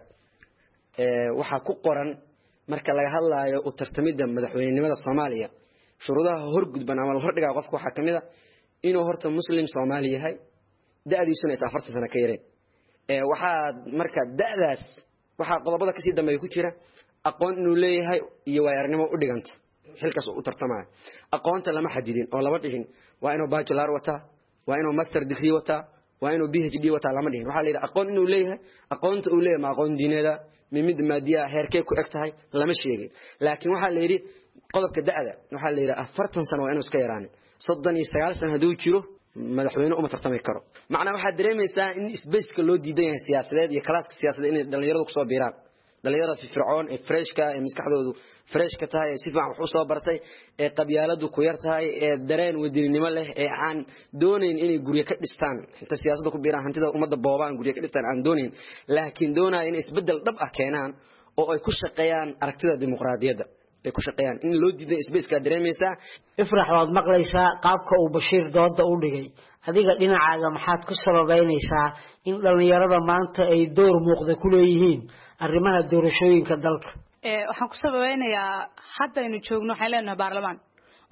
ee waxa ku qoran marka laga hadlaayo u tartamida madaxweynenimada Soomaaliya shuruudaha horgudban ama hor dhigaa qofka waxa kamid ah inuu horta muslim Soomaali yahay da'diisuna is afartan sano ka yareen ee waxa marka da'daas waxa qodobada ka sii dambeeya ku jira aqoon inuu leeyahay iyo waayaarnimo u dhiganta xilkaas u tartamaya aqoonta lama xadidin oo lama dhihin waa inuu bachelor wata waa inuu master degree wata waa inuu B H D wata lama dhihin waxa la yiraahdaa aqoon inuu leeyahay aqoonta uu leeyahay ma aqoon diineeda mid maadiya heerkee ku egtahay lama sheegin laakiin waxa la yiri qodobka da'da waxa la yiraahdaa afartan sano waa inuu iska yaraan soddon iyo sagaal sano haduu jiro madaxweyne uma tartami karo macnaheedu waxa dareemaysaa in space-ka loo diidan yahay siyaasadeed iyo class-ka siyaasadeed in dhalinyaradu ku soo biiraan dhalinyarada firfircoon ee fresh-ka ee maskaxdoodu fresh-ka tahay si fiican wax u soo bartay ee qabyaaladu ku yar tahay ee dareen wadaninimo leh ee aan doonayn inay guriga ka dhistaan inta siyaasadda ku biiraan hantida ummadda boobaan guriga ka dhistaan aan doonayn laakiin doonaya in isbedel dhab ah keenaan oo ay ku shaqeeyaan aragtida dimuqraadiyadda ay ku shaqeeyaan in loo diiday space-ka dareemaysaa ifrax waad maqlaysaa qaabka uu Bashiir dooda u dhigay adiga dhinacaaga maxaad ku sababeynaysaa in dhalinyarada maanta ay door muuqda ku leeyihiin arrimaha doorashooyinka dalka ee waxaan ku sababeynayaa hadda inuu joogno waxaan leenahay baarlamaan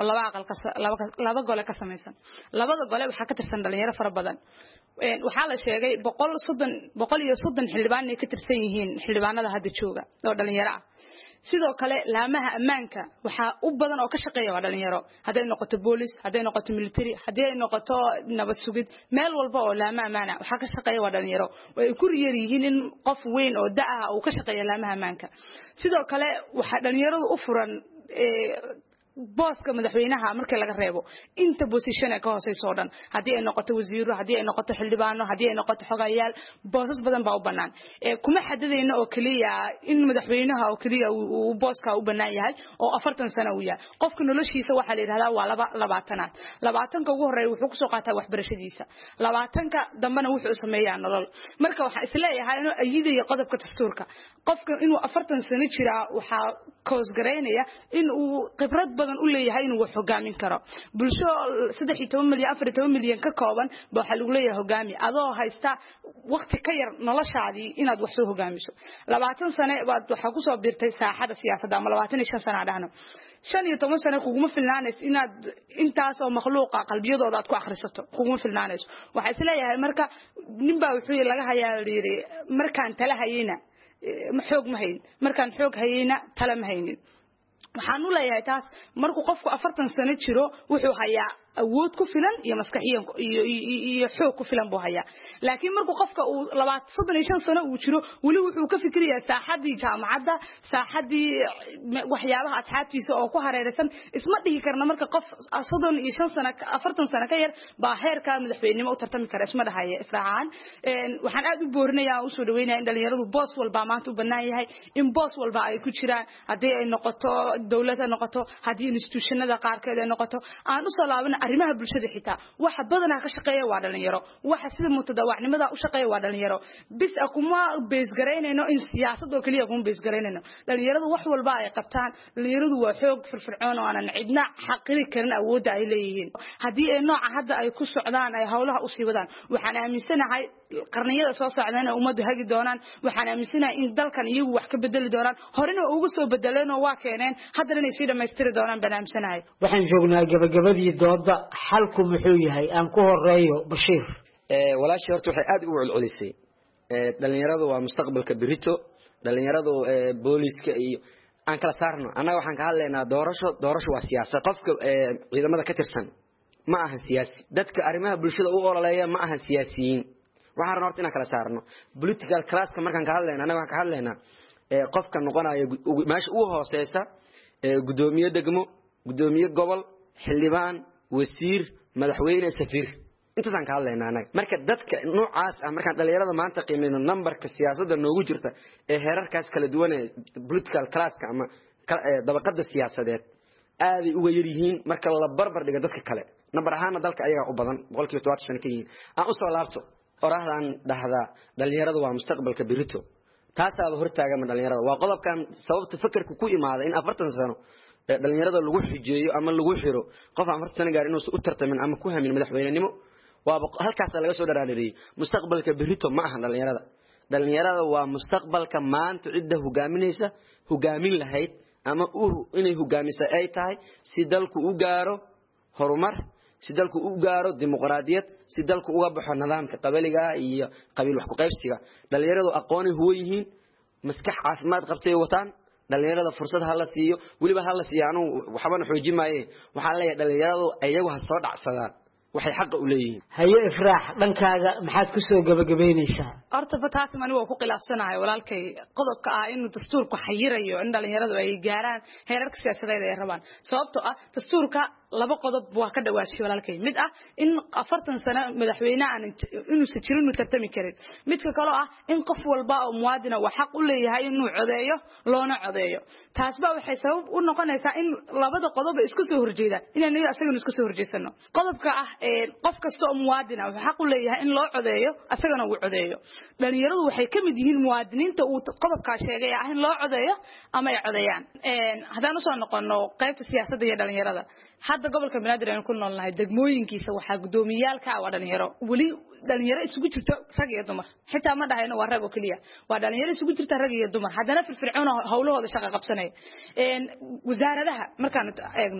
laba aqal ka laba laba gole ka samaysan labada gole waxa ka tirsan dhalinyaro fara badan een waxa la sheegay boqol iyo soddon boqol iyo soddon xildhibaan ay ka tirsan yihiin xildhibaanada hadda jooga oo dhalinyaro ah sidoo kale laamaha ammaanka waxa u badan oo ka shaqeeya waa dhalinyaro haday noqoto police haday noqoto military haday noqoto nabad sugid meel walba oo laamaha ammaanka waxa ka shaqeeya waa dhalinyaro way ku riyar yihiin in qof weyn oo da ah uu ka shaqeeyo laamaha ammaanka sidoo kale waxa dhalinyaradu u furan ee booska madaxweynaha markii laga reebo inta position ka hooseyso dhan hadii ay noqoto wasiiro hadii ay noqoto xildhibaano hadii ay noqoto xogayaal boosas badan baa u banaan ee kuma xadidayna oo kaliya in madaxweynaha oo kaliya uu booska u banaan yahay oo afartan sano uu yahay qofka noloshiisa waxa la yiraahdaa waa laba labaatanaad labaatanka ugu horeeya wuxuu ku soo qaataa waxbarashadiisa labaatanka dambana wuxuu sameeyaa nolol marka waxa isleeyahay inuu ayidayo qodobka dastuurka qofka inuu afartan sano jira waxa koos gareynaya in uu khibrad badan u leeyahay inuu wax hogaamin karo bulsho saddex iyo toban milyan afar iyo toban milyan ka kooban waxa lagu leeyahay hogaami adoo haysta waqti ka yar noloshaadii inaad wax soo hogaamiso labaatan sano baad waxa ku soo biirtay saaxada siyaasadda ama labaatan iyo shan sano dhahno shan iyo toban sano kuguma filnaanayso inaad intaas oo makhluuqa qalbiyadooda aad ku akhrisato kuguma filnaanayso waxa isleeyahay marka ninba wuxuu laga hayaa yiri markaan tala hayina ma xoog ma hayn markaan xoog hayina tala ma haynin waxaan u leeyahay taas markuu qofku afartan sano jiro wuxuu hayaa awood ku filan iyo maskaxiyan iyo iyo xoog ku filan buu hayaa laakiin markuu qofka uu soddon iyo shan sano uu jiro wali wuxuu ka fikirayaa saaxadii jaamacadda saaxadii waxyaabaha asxaabtiisa oo ku hareeraysan isma dhihi karna marka qof soddon iyo shan sano afartan sano ka yar baa heerka madaxweynimo u tartami kara isma dhahaye israacan een waxaan aad u boorinayaa u soo dhaweynayaa in dhalinyaradu boos walba maanta u banaan yahay in boos walba ay ku jiraan hadii ay noqoto dawladda noqoto hadii institutionada qaarkeed ay noqoto aan u soo laabana arrimaha bulshada xitaa waxa badan ka shaqeeya waa dhalinyaro waxa sida mutadawacnimada u shaqeeya waa dhalinyaro bis akuma base gareynayno in siyaasad oo kaliya kuma base gareynayno dhalinyaradu wax walba ay qabtaan dhalinyaradu waa xoog firfircoon oo aan cidna xaqiri karin awoodda ay leeyihiin hadii ay nooca hadda ay ku socdaan ay hawlaha u sii wadaan waxaan aaminsanahay qarniyada soo socdana umadu hagi doonaan waxaan aaminsanahay in dalkan iyagu wax ka bedeli doonaan horena ugu soo bedeleen oo waa keeneen haddana inay sii dhameystiri doonaan banaamsanahay waxaan joognaa gabagabadii dooda xalku muxuu yahay aan ku horeeyo Bashiir ee walaashi horta waxay aad u culculisay ee dhalinyaradu waa mustaqbalka berito dhalinyaradu ee booliska iyo aan kala saarno anaga waxaan ka hadlaynaa doorasho doorasho waa siyaasad qofka ee ciidamada ka tirsan ma aha siyaasi dadka arrimaha bulshada u ololeeya ma aha siyaasiyiin waxaan rabnaa horta inaan kala saarno political class-ka markaan ka hadlaynaa anaga waxaan ka hadlaynaa ee qofka noqonaya meesha ugu hooseysa ee gudoomiye degmo gudoomiye gobol xildhibaan wasiir madaxweyne safiir intaasaan ka hadlaynaa anaga marka dadka noocaas ah markaan dhalinyarada maanta qiimeeyno numberka siyaasadda noogu jirta ee heerarkaas kala duwan ee political class-ka ama dabaqada siyaasadeed aad ay uga yar yihiin marka la barbar dhigo dadka kale number ahaan dalka ayaga u badan boqolkiiba toban iyo shan ka yihiin aan u soo laabto oraahdan dhahda dhalinyaradu waa mustaqbalka berito taasaaba hortaagan dhalinyarada waa qodobkan sababta fikirku ku imaada in afartan sano dhalinyarada lagu xijeeyo ama lagu xiro qof afartan sano gaar inuu u tartamin ama ku hamin madaxweynenimo waa halkaas laga soo dharaariyay mustaqbalka berito ma aha dhalinyarada dhalinyarada waa mustaqbalka maanta cidda hogaaminaysa hogaamin lahayd ama uu inay hogaamisa ay tahay si dalku u gaaro horumar si dalku u gaaro dimuqraadiyad si dalku uga baxo nidaamka qabaliga iyo qabiil wax ku qaybsiga dhalinyaradu aqooni huwa yihiin maskax caafimaad qabtay wataan dhalinyarada fursad ha la siiyo waliba ha la siiyo anu waxbana xoojimaayeen waxa la leeyahay dhalinyaradu ayagu ha soo dhacsadaan waxay xaq u leeyihiin haye ifraax dhankaaga maxaad ku soo gabagabeynaysaa horta fataatman waa ku khilaafsanahay walaalkay qodobka ah inuu dastuurku xayirayo in dhalinyaradu ay gaaraan heerarka siyaasadeed ay rabaan sababtoo ah dastuurka laba qodob waa ka dhawaashay walaalkay mid ah in afartan sano madaxweyne aan inuu si jirin u tartami karin midka kale ah in qof walba oo muwaadin ah xaq u leeyahay inuu codeeyo loona codeeyo taasba waxay sabab u noqonaysaa in labada qodob isku soo horjeedaan inaan asagana isku soo horjeesano qodobka ah ee qof kasta oo muwaadin ah xaq u leeyahay in loo codeeyo asagana uu codeeyo dhalinyaradu waxay ka mid yihiin muwaadiniinta uu qodobka sheegay ah in loo codeeyo ama ay codeeyaan een hadaan u soo noqono qaybta siyaasadda iyo dhalinyarada hadda gobolka Banaadir aan ku noolnahay degmooyinkiisa waxa gudoomiyaalka ah waa dhalinyaro wali dhalinyaro isugu jirto rag iyo dumar xitaa ma dhahayno waa rag oo kaliya waa dhalinyaro isugu jirta rag iyo dumar haddana firfircoon hawlahooda shaqo qabsanay een wasaaradaha markaan eegno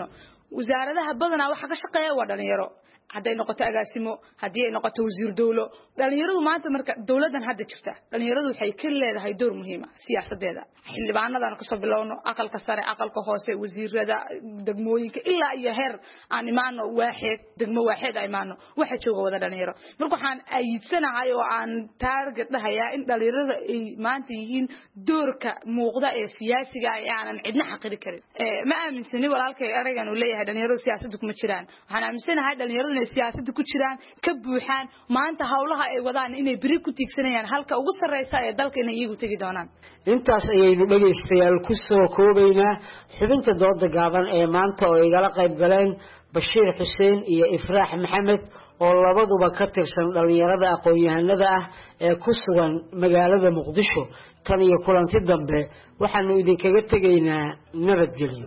wasaaradaha badanaa waxa ka shaqeeya waa dhalinyaro hadday noqoto agaasimo haddii ay noqoto wasiir dowlo dhalinyaradu maanta marka dowladan hadda jirta dhalinyaradu waxay ka leedahay door muhiim ah siyaasadeeda xildhibaanadan ka soo bilowno aqalka sare aqalka hoose wasiirada degmooyinka ilaa iyo heer aan imaano waaxeed degmo waaxeed ay imaano waxa jooga wada dhalinyaro marka waxaan ayidsanahay oo aan target dhahayaa in dhalinyarada ay maanta yihiin doorka muuqda ee siyaasiga ay aanan cidna xaqiri karin ma aaminsani walaalkay aragan uu leeyahay dhalinyaradu siyaasadda kuma jiraan waxaan aaminsanahay dhalinyaradu inay siyaasadda ku jiraan ka buuxaan maanta hawlaha ay wadaan inay biri ku tiigsanayaan halka ugu sareysa ee dalka inay iyagu tagi doonaan intaas ayaynu dhagaystayaal ku soo koobaynaa xubinta dooda gaaban ee maanta oo igala qayb galeen bashiir xuseen iyo ifraax maxamed oo labaduba ka tirsan dhalinyarada aqoon-yahanada ah ee ku sugan magaalada muqdisho tan iyo kulanti dambe waxaanu idinkaga tegaynaa nabadgelyo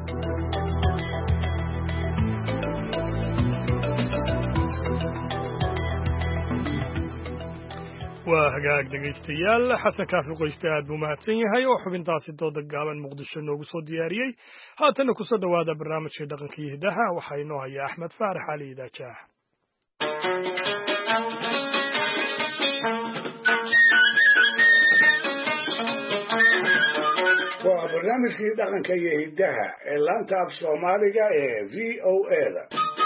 waa hagaag dhegaystayaal xasan kaafi qoyste aad buu mahadsan yahay oo xubintaasi dooda gaaban muqdisho noogu soo diyaariyey haatana kusoo dhowaada barnaamijkii dhaqanka iyo hidaha waxaa inoo haya axmed faarax cali idaajaah waa barnaamijkii dhaqanka iyo hidaha ee laanta af soomaaliga ee v o eda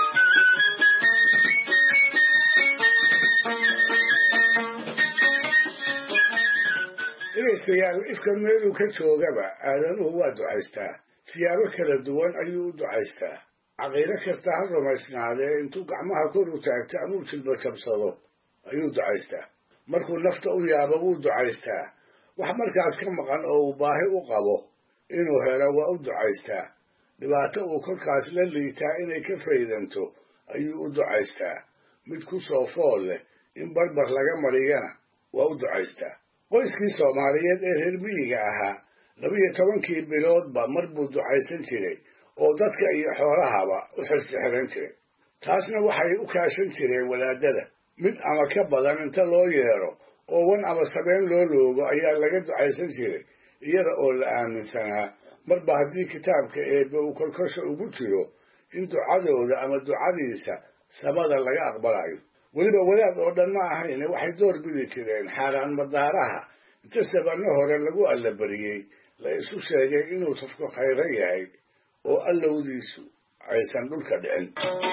dhegaystayaal ifka meeluu ka joogaba aadanuhu waa ducaystaa siyaabo kala duwan ayuu u ducaystaa caqiido kasta ha rumaysnaadee intuu gacmaha kor u taagto amuu jilba jabsado ayuu ducaystaa markuu nafta u yaabo wuu ducaystaa wax markaas ka maqan oo uu baahi u qabo inuu helo waa u ducaystaa dhibaato uu kolkaas la liitaa inay ka faydanto ayuu u ducaystaa mid ku soo fool leh in barbar laga mariyana waa u ducaystaa qoyskii soomaaliyeed ee reer miyiga ahaa labiyo tobankii biloodba mar buu ducaysan jiray oo dadka iyo xoolahaba u xirsixiran jiray taasna waxay u kaashan jireen wadaadada mid ama ka badan inta loo yeedho oo wan ama sabeen loo loogo ayaa laga ducaysan jiray iyada oo la aaminsanaa marba haddii kitaabka eebbe uu kolkosha ugu jiro in ducadooda ama ducadiisa samada laga aqbalayo weliba wadaad oo dhan ma ahayne waxay door bidi jireen xaaraan madaaraha inta sabanno hore lagu allabariyey la isu sheegay inuu tafku khayro yahay oo allowdiisu aysan dhulka dhicin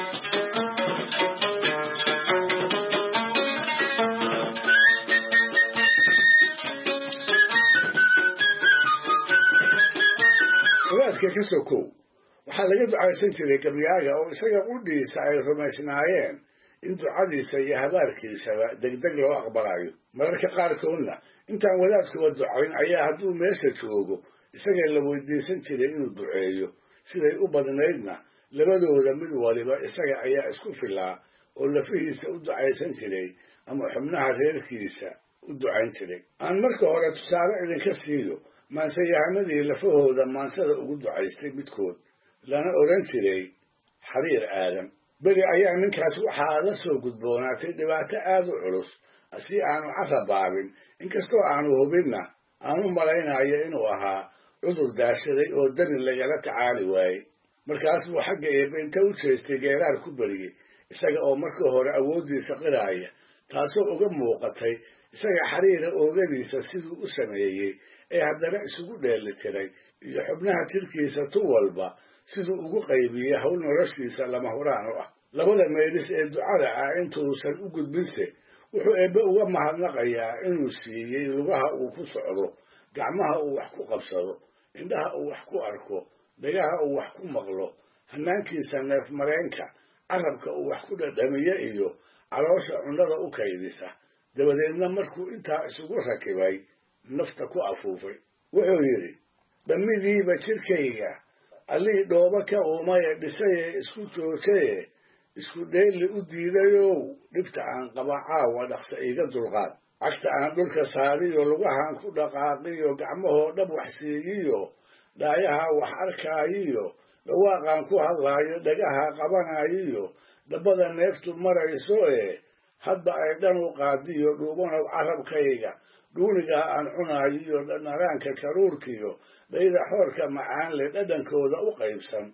wadaadka ka sokow waxaa laga ducaysan jiray gabyaaga oo isaga qudhiisa ay rumaysnaayeen in ducadiisa iyo habaarkiisaba degdeg loo aqbalayo mararka qaarkoodna intaan wadaadkuba ducayn ayaa hadduu meesha joogo isaga la weydiisan jiray inuu duceeyo siday u badnaydna labadooda mid waliba isaga ayaa isku filaa oo lafihiisa u ducaysan jiray ama xubnaha reerkiisa u ducayn jiray aan marka hore tusaale idinka siiyo maanseyahanadii lafahooda maansada ugu ducaystay midkood lana odhan jiray xariir aadan beri ayaa ninkaas waxaa la soo gudboonaatay dhibaato aad u culus si aanu carabaabin inkastoo aanu hubinna aanu malaynayo inuu ahaa cudur daashaday oo dani lagala tacaali waayey markaas buu xagga eebbe inta u jeestay geeraar ku beriyey isaga oo markii hore awooddiisa qiraaya taasoo uga muuqatay isaga xariira oogadiisa siduu u sameeyey ee haddana isugu dheeli tiray iyo xubnaha jirkiisa tu walba siduu ugu qaybiyey hawl noloshiisa lama huraan u ah labada meelis ee ducada ah intuusan u gudbinse wuxuu eebbe uga mahadnaqayaa inuu siiyey lugaha uu ku socdo gacmaha uu wax ku qabsado indhaha uu wax ku arko dhagaha uu wax ku maqlo hanaankiisa neef mareenka carabka uu wax ku dhadhamiyo iyo caloosha cunnada u kaydisa dabadeedna markuu intaa isugu rakibay nafta ku afuufay wuxuu yidhi dhammidiiba jidhkayga allii dhooba ka uumaye dhisaye isku joojaye isku dheelli u diidayow dhibta aan qaba caawa dhaqsa iiga dulqaad cagta aan dhulka saariyo lugahaan ku dhaqaaqiyo gacmahoo dhab wax siiyiyo dhaayaha wax arkaayiyo dhawaaqaan ku hadlaayo dhagaha qabanayiyo dhabbada neeftu marayso ee hadba ay dhan u qaadiyo dhuubanow carabkayga dhuunigaa aan cunaayiyo dhanaraanka karuurkiyo dhayda xoorka macaan le dhadhankooda u qaybsan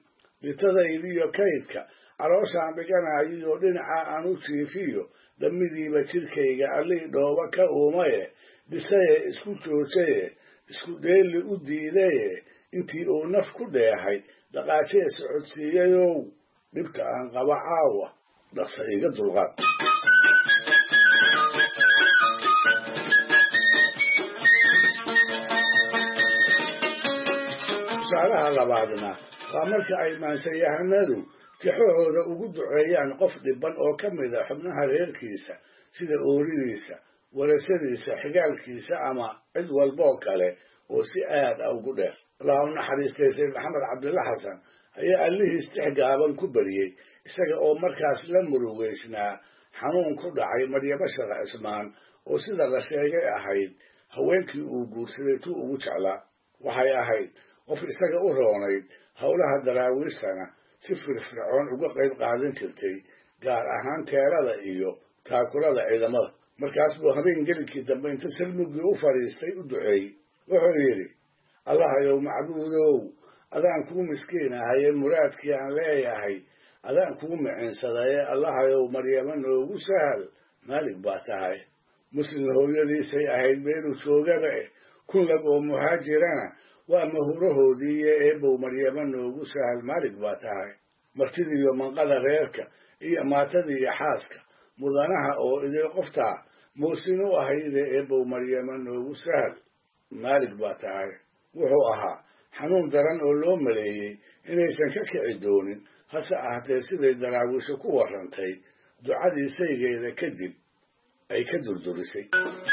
litadaydiyo kaydka calooshaan dhiganayiyo dhinaca aan u jiifiyo dhammidiiba jidhkayga allii dhooba ka uumaye dhisaye isku joojaye isku dheelli u diidaye intii uu naf ku dheehay dhaqaajee socodsiiyayow dhibta aan qaba caawa dhaqsa iga dulqaad tusaalaha labaadna waa marka ay maansayahanadu tixahooda ugu duceeyaan qof dhiban oo ka mid a xubnaha reerkiisa sida ooridiisa warasadiisa xigaalkiisa ama cid walboo kale oo si aad a ugu dheer allah u naxariistay sayd maxamed cabdilla xasan ayaa allihiis tix gaaban ku bariyey isaga oo markaas la murugeysnaa xanuun ku dhacay maryamo shara cismaan oo sida la sheegay ahayd haweenkii uu guursaday tuu ugu jeclaa waxay ahayd qof isaga u roonayd howlaha daraawiistana si firfircoon uga qayb qaadan jirtay gaar ahaan teerada iyo taakulada ciidamada markaas buu habeen gelinkii dambe inta salmugii u fadhiistay u duceeyey wuxuu yidhi allahayow macbuudow adaan kuu miskiin ahaye muraadkii aan leeyahay adaan kuu micinsadaye allahayow maryamo noogu sahal maalig baa tahay muslim hooyadiisay ahayd meeluu joogaba eh kun lag oo muhaajirana waa mahurahoodii iyo eebow maryamo noogu sahal maalig baa tahay martidiiyo manqada reerka iyo maatadii iyo xaaska mudanaha oo idil qoftaa muusin u ahayde eebow maryamo noogu sahal maalig baa tahay wuxuu ahaa xanuun daran oo loo maleeyey inaysan ka kici doonin hase ahatee siday daraawiisho ku warrantay ducadii saygeeda kadib ay ka durdurisay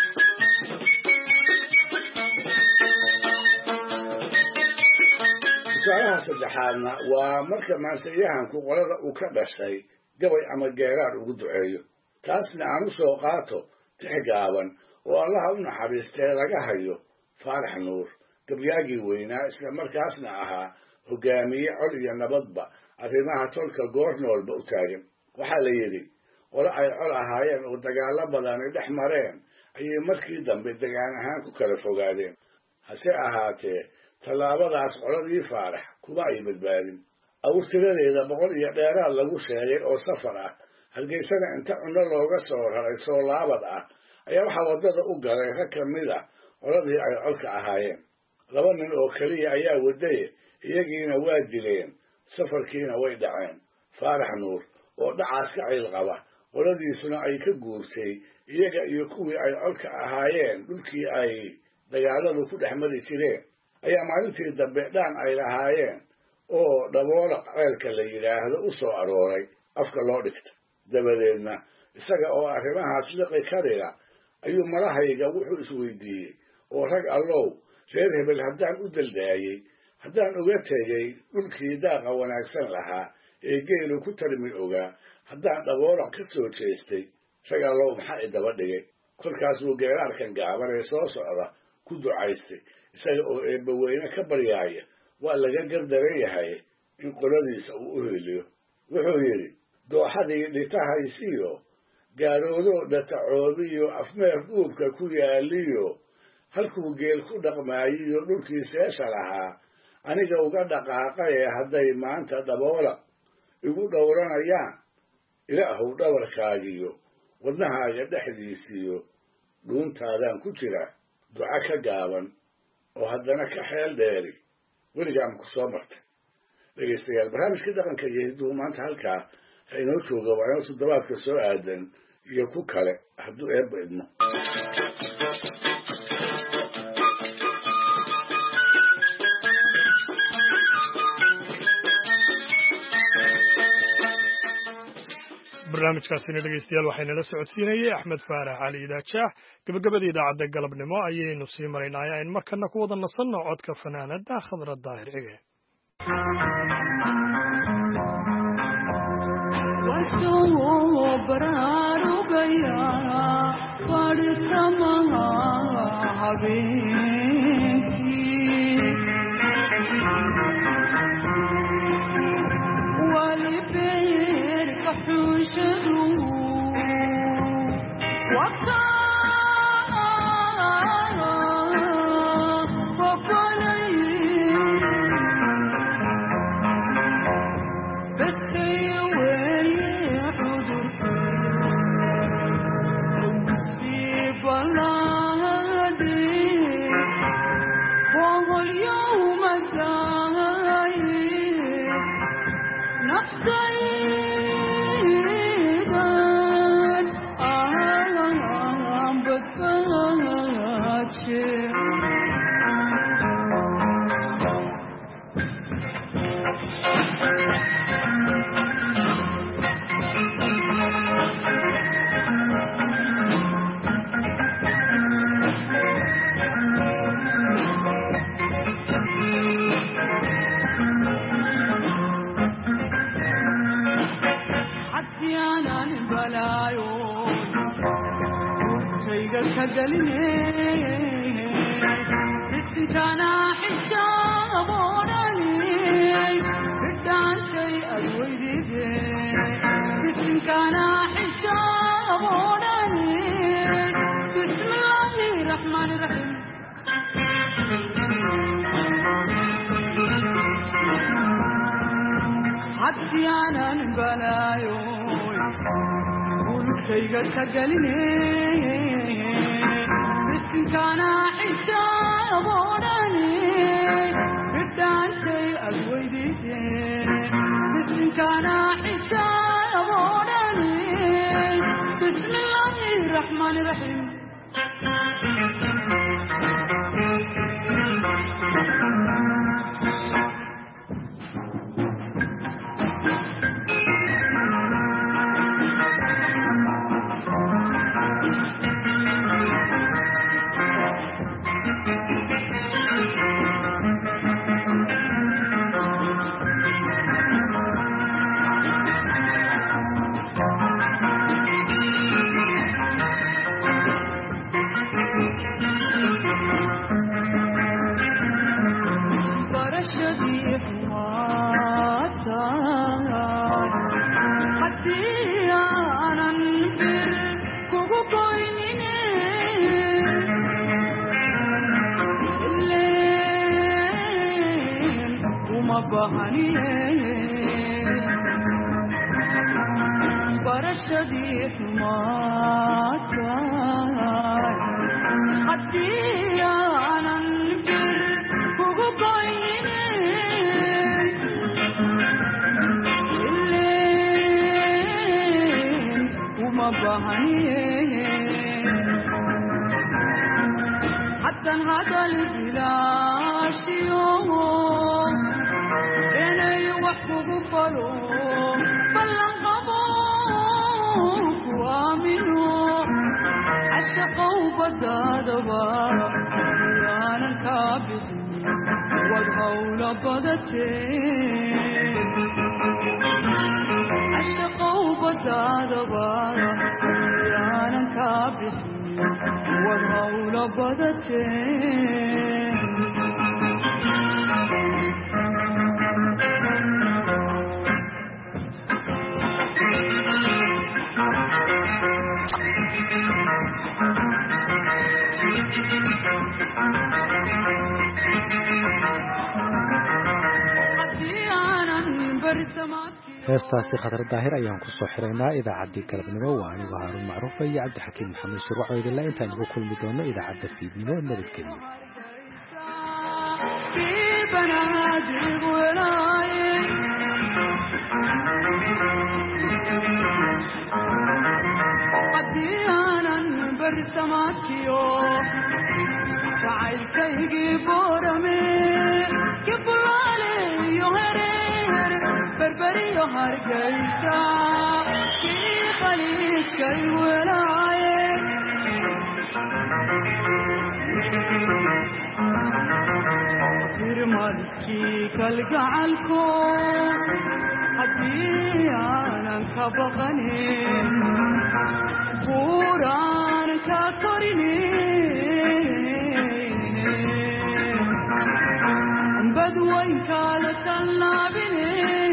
tusaalaha saddexaadna waa marka maansayahanku qolada uu ka dhashay gabay ama geeraar ugu duceeyo taasna aan u soo qaato tix gaaban oo allaha u naxariistee laga hayo faarax nuur gabyaagii weynaa isla markaasna ahaa hogaamiye col iyo nabadba arrimaha tolka goornoolba u taagan waxaa la yidhi qolo ay col ahaayeen oo dagaallo badani dhex mareen ayay markii dambe degaan ahaan ku kala fogaadeen hase ahaatee tallaabadaas qoladii faarax kuma ay badbaadin awrtiradeeda boqol iyo dheeraad lagu sheegay oo safar ah hargeysana inta cunno looga soo raray soo laabad ah ayaa waxaa waddada u galay rag ka mid a qoladii ay colka ahaayeen laba nin oo keliya ayaa wadaye iyagiina waa dileen safarkiina way dhaceen faarax nuur oo dhacaas ka cayl qaba qoladiisuna ay ka guurtay iyaga iyo kuwii ay colka ahaayeen dhulkii ay dagaaladu ku dhex mari jireen ayaa maalintii dambe dhaan ay lahaayeen oo dhaboolaq ceelka la yidhaahdo u soo arooray afka loo dhigta dabadeedna isaga oo arrimahaas liqi karila ayuu marahayga wuxuu isweydiiyey oo rag allow reer hebel haddaan u daldaayey haddaan uga tegay dhulkii daaqa wanaagsan lahaa ee geelu ku tarmi ogaa haddaan dhaboolaq ka soo jeestay rag allow maxaa idaba dhigay kolkaas buu geeraarkan gaaban ee soo socda ku ducaystay isaga oo eebbaweyne ka baryaaya waa laga gardaran yahay in qoladiisa uu u heliyo wuxuu yidhi dooxadii dhitahaysiyo gaaroodoo dhatacoobiyo afmeer dhuubka ku yaaliyo halkuu geel ku dhaqmaayiyo dhulkii seesha lahaa aniga uga dhaqaaqaye hadday maanta dhaboola igu dhowranayaan ilaahow dhabarkaagiyo wadnahaaga dhexdiisiyo dhuuntaadaan ku jira duca ka gaaban oo haddana ka xeel dheeri weligaan ku soo martay dhegaystayaal barnaamijkii dhaqanka iyo hidduhu maanta halkaa ha inoo jooga waa inoo toddobaadka soo aadan iyo ku kale hadduu eebba idmo barnaamijkaasina dhegaystayaal waxaynala socodsiinayay axmed faarax cali idaajaah gabagabada idaacadda galabnimo ayaynu sii maraynaya in markana ku wada nasanno codka fanaanada khadra daahir cige heestaasi khatar daahir ayaan ku soo xiraynaa idaacaddii galabnimo waa anigu haaruun macruufa iyo cabdixakiin maxamed shirwaco idinla intaan ugu kulmi doono idaacadda fiidnimo nabadgelyo بربري هرجيتا في خليج شي ولاية برمالكي كالقعلكو حدي أنا كبغني بوران كاتوريني بدوين كالت اللابني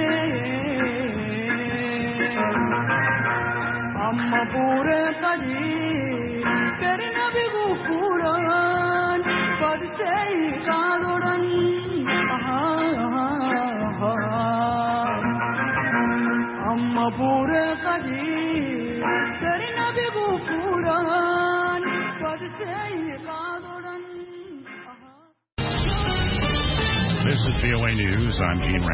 أما بوري قديم كرنا بغفوران فدسي قادران أما بوري قديم كرنا بغفوران فدسي قادران. This is V O A News. I'm Gene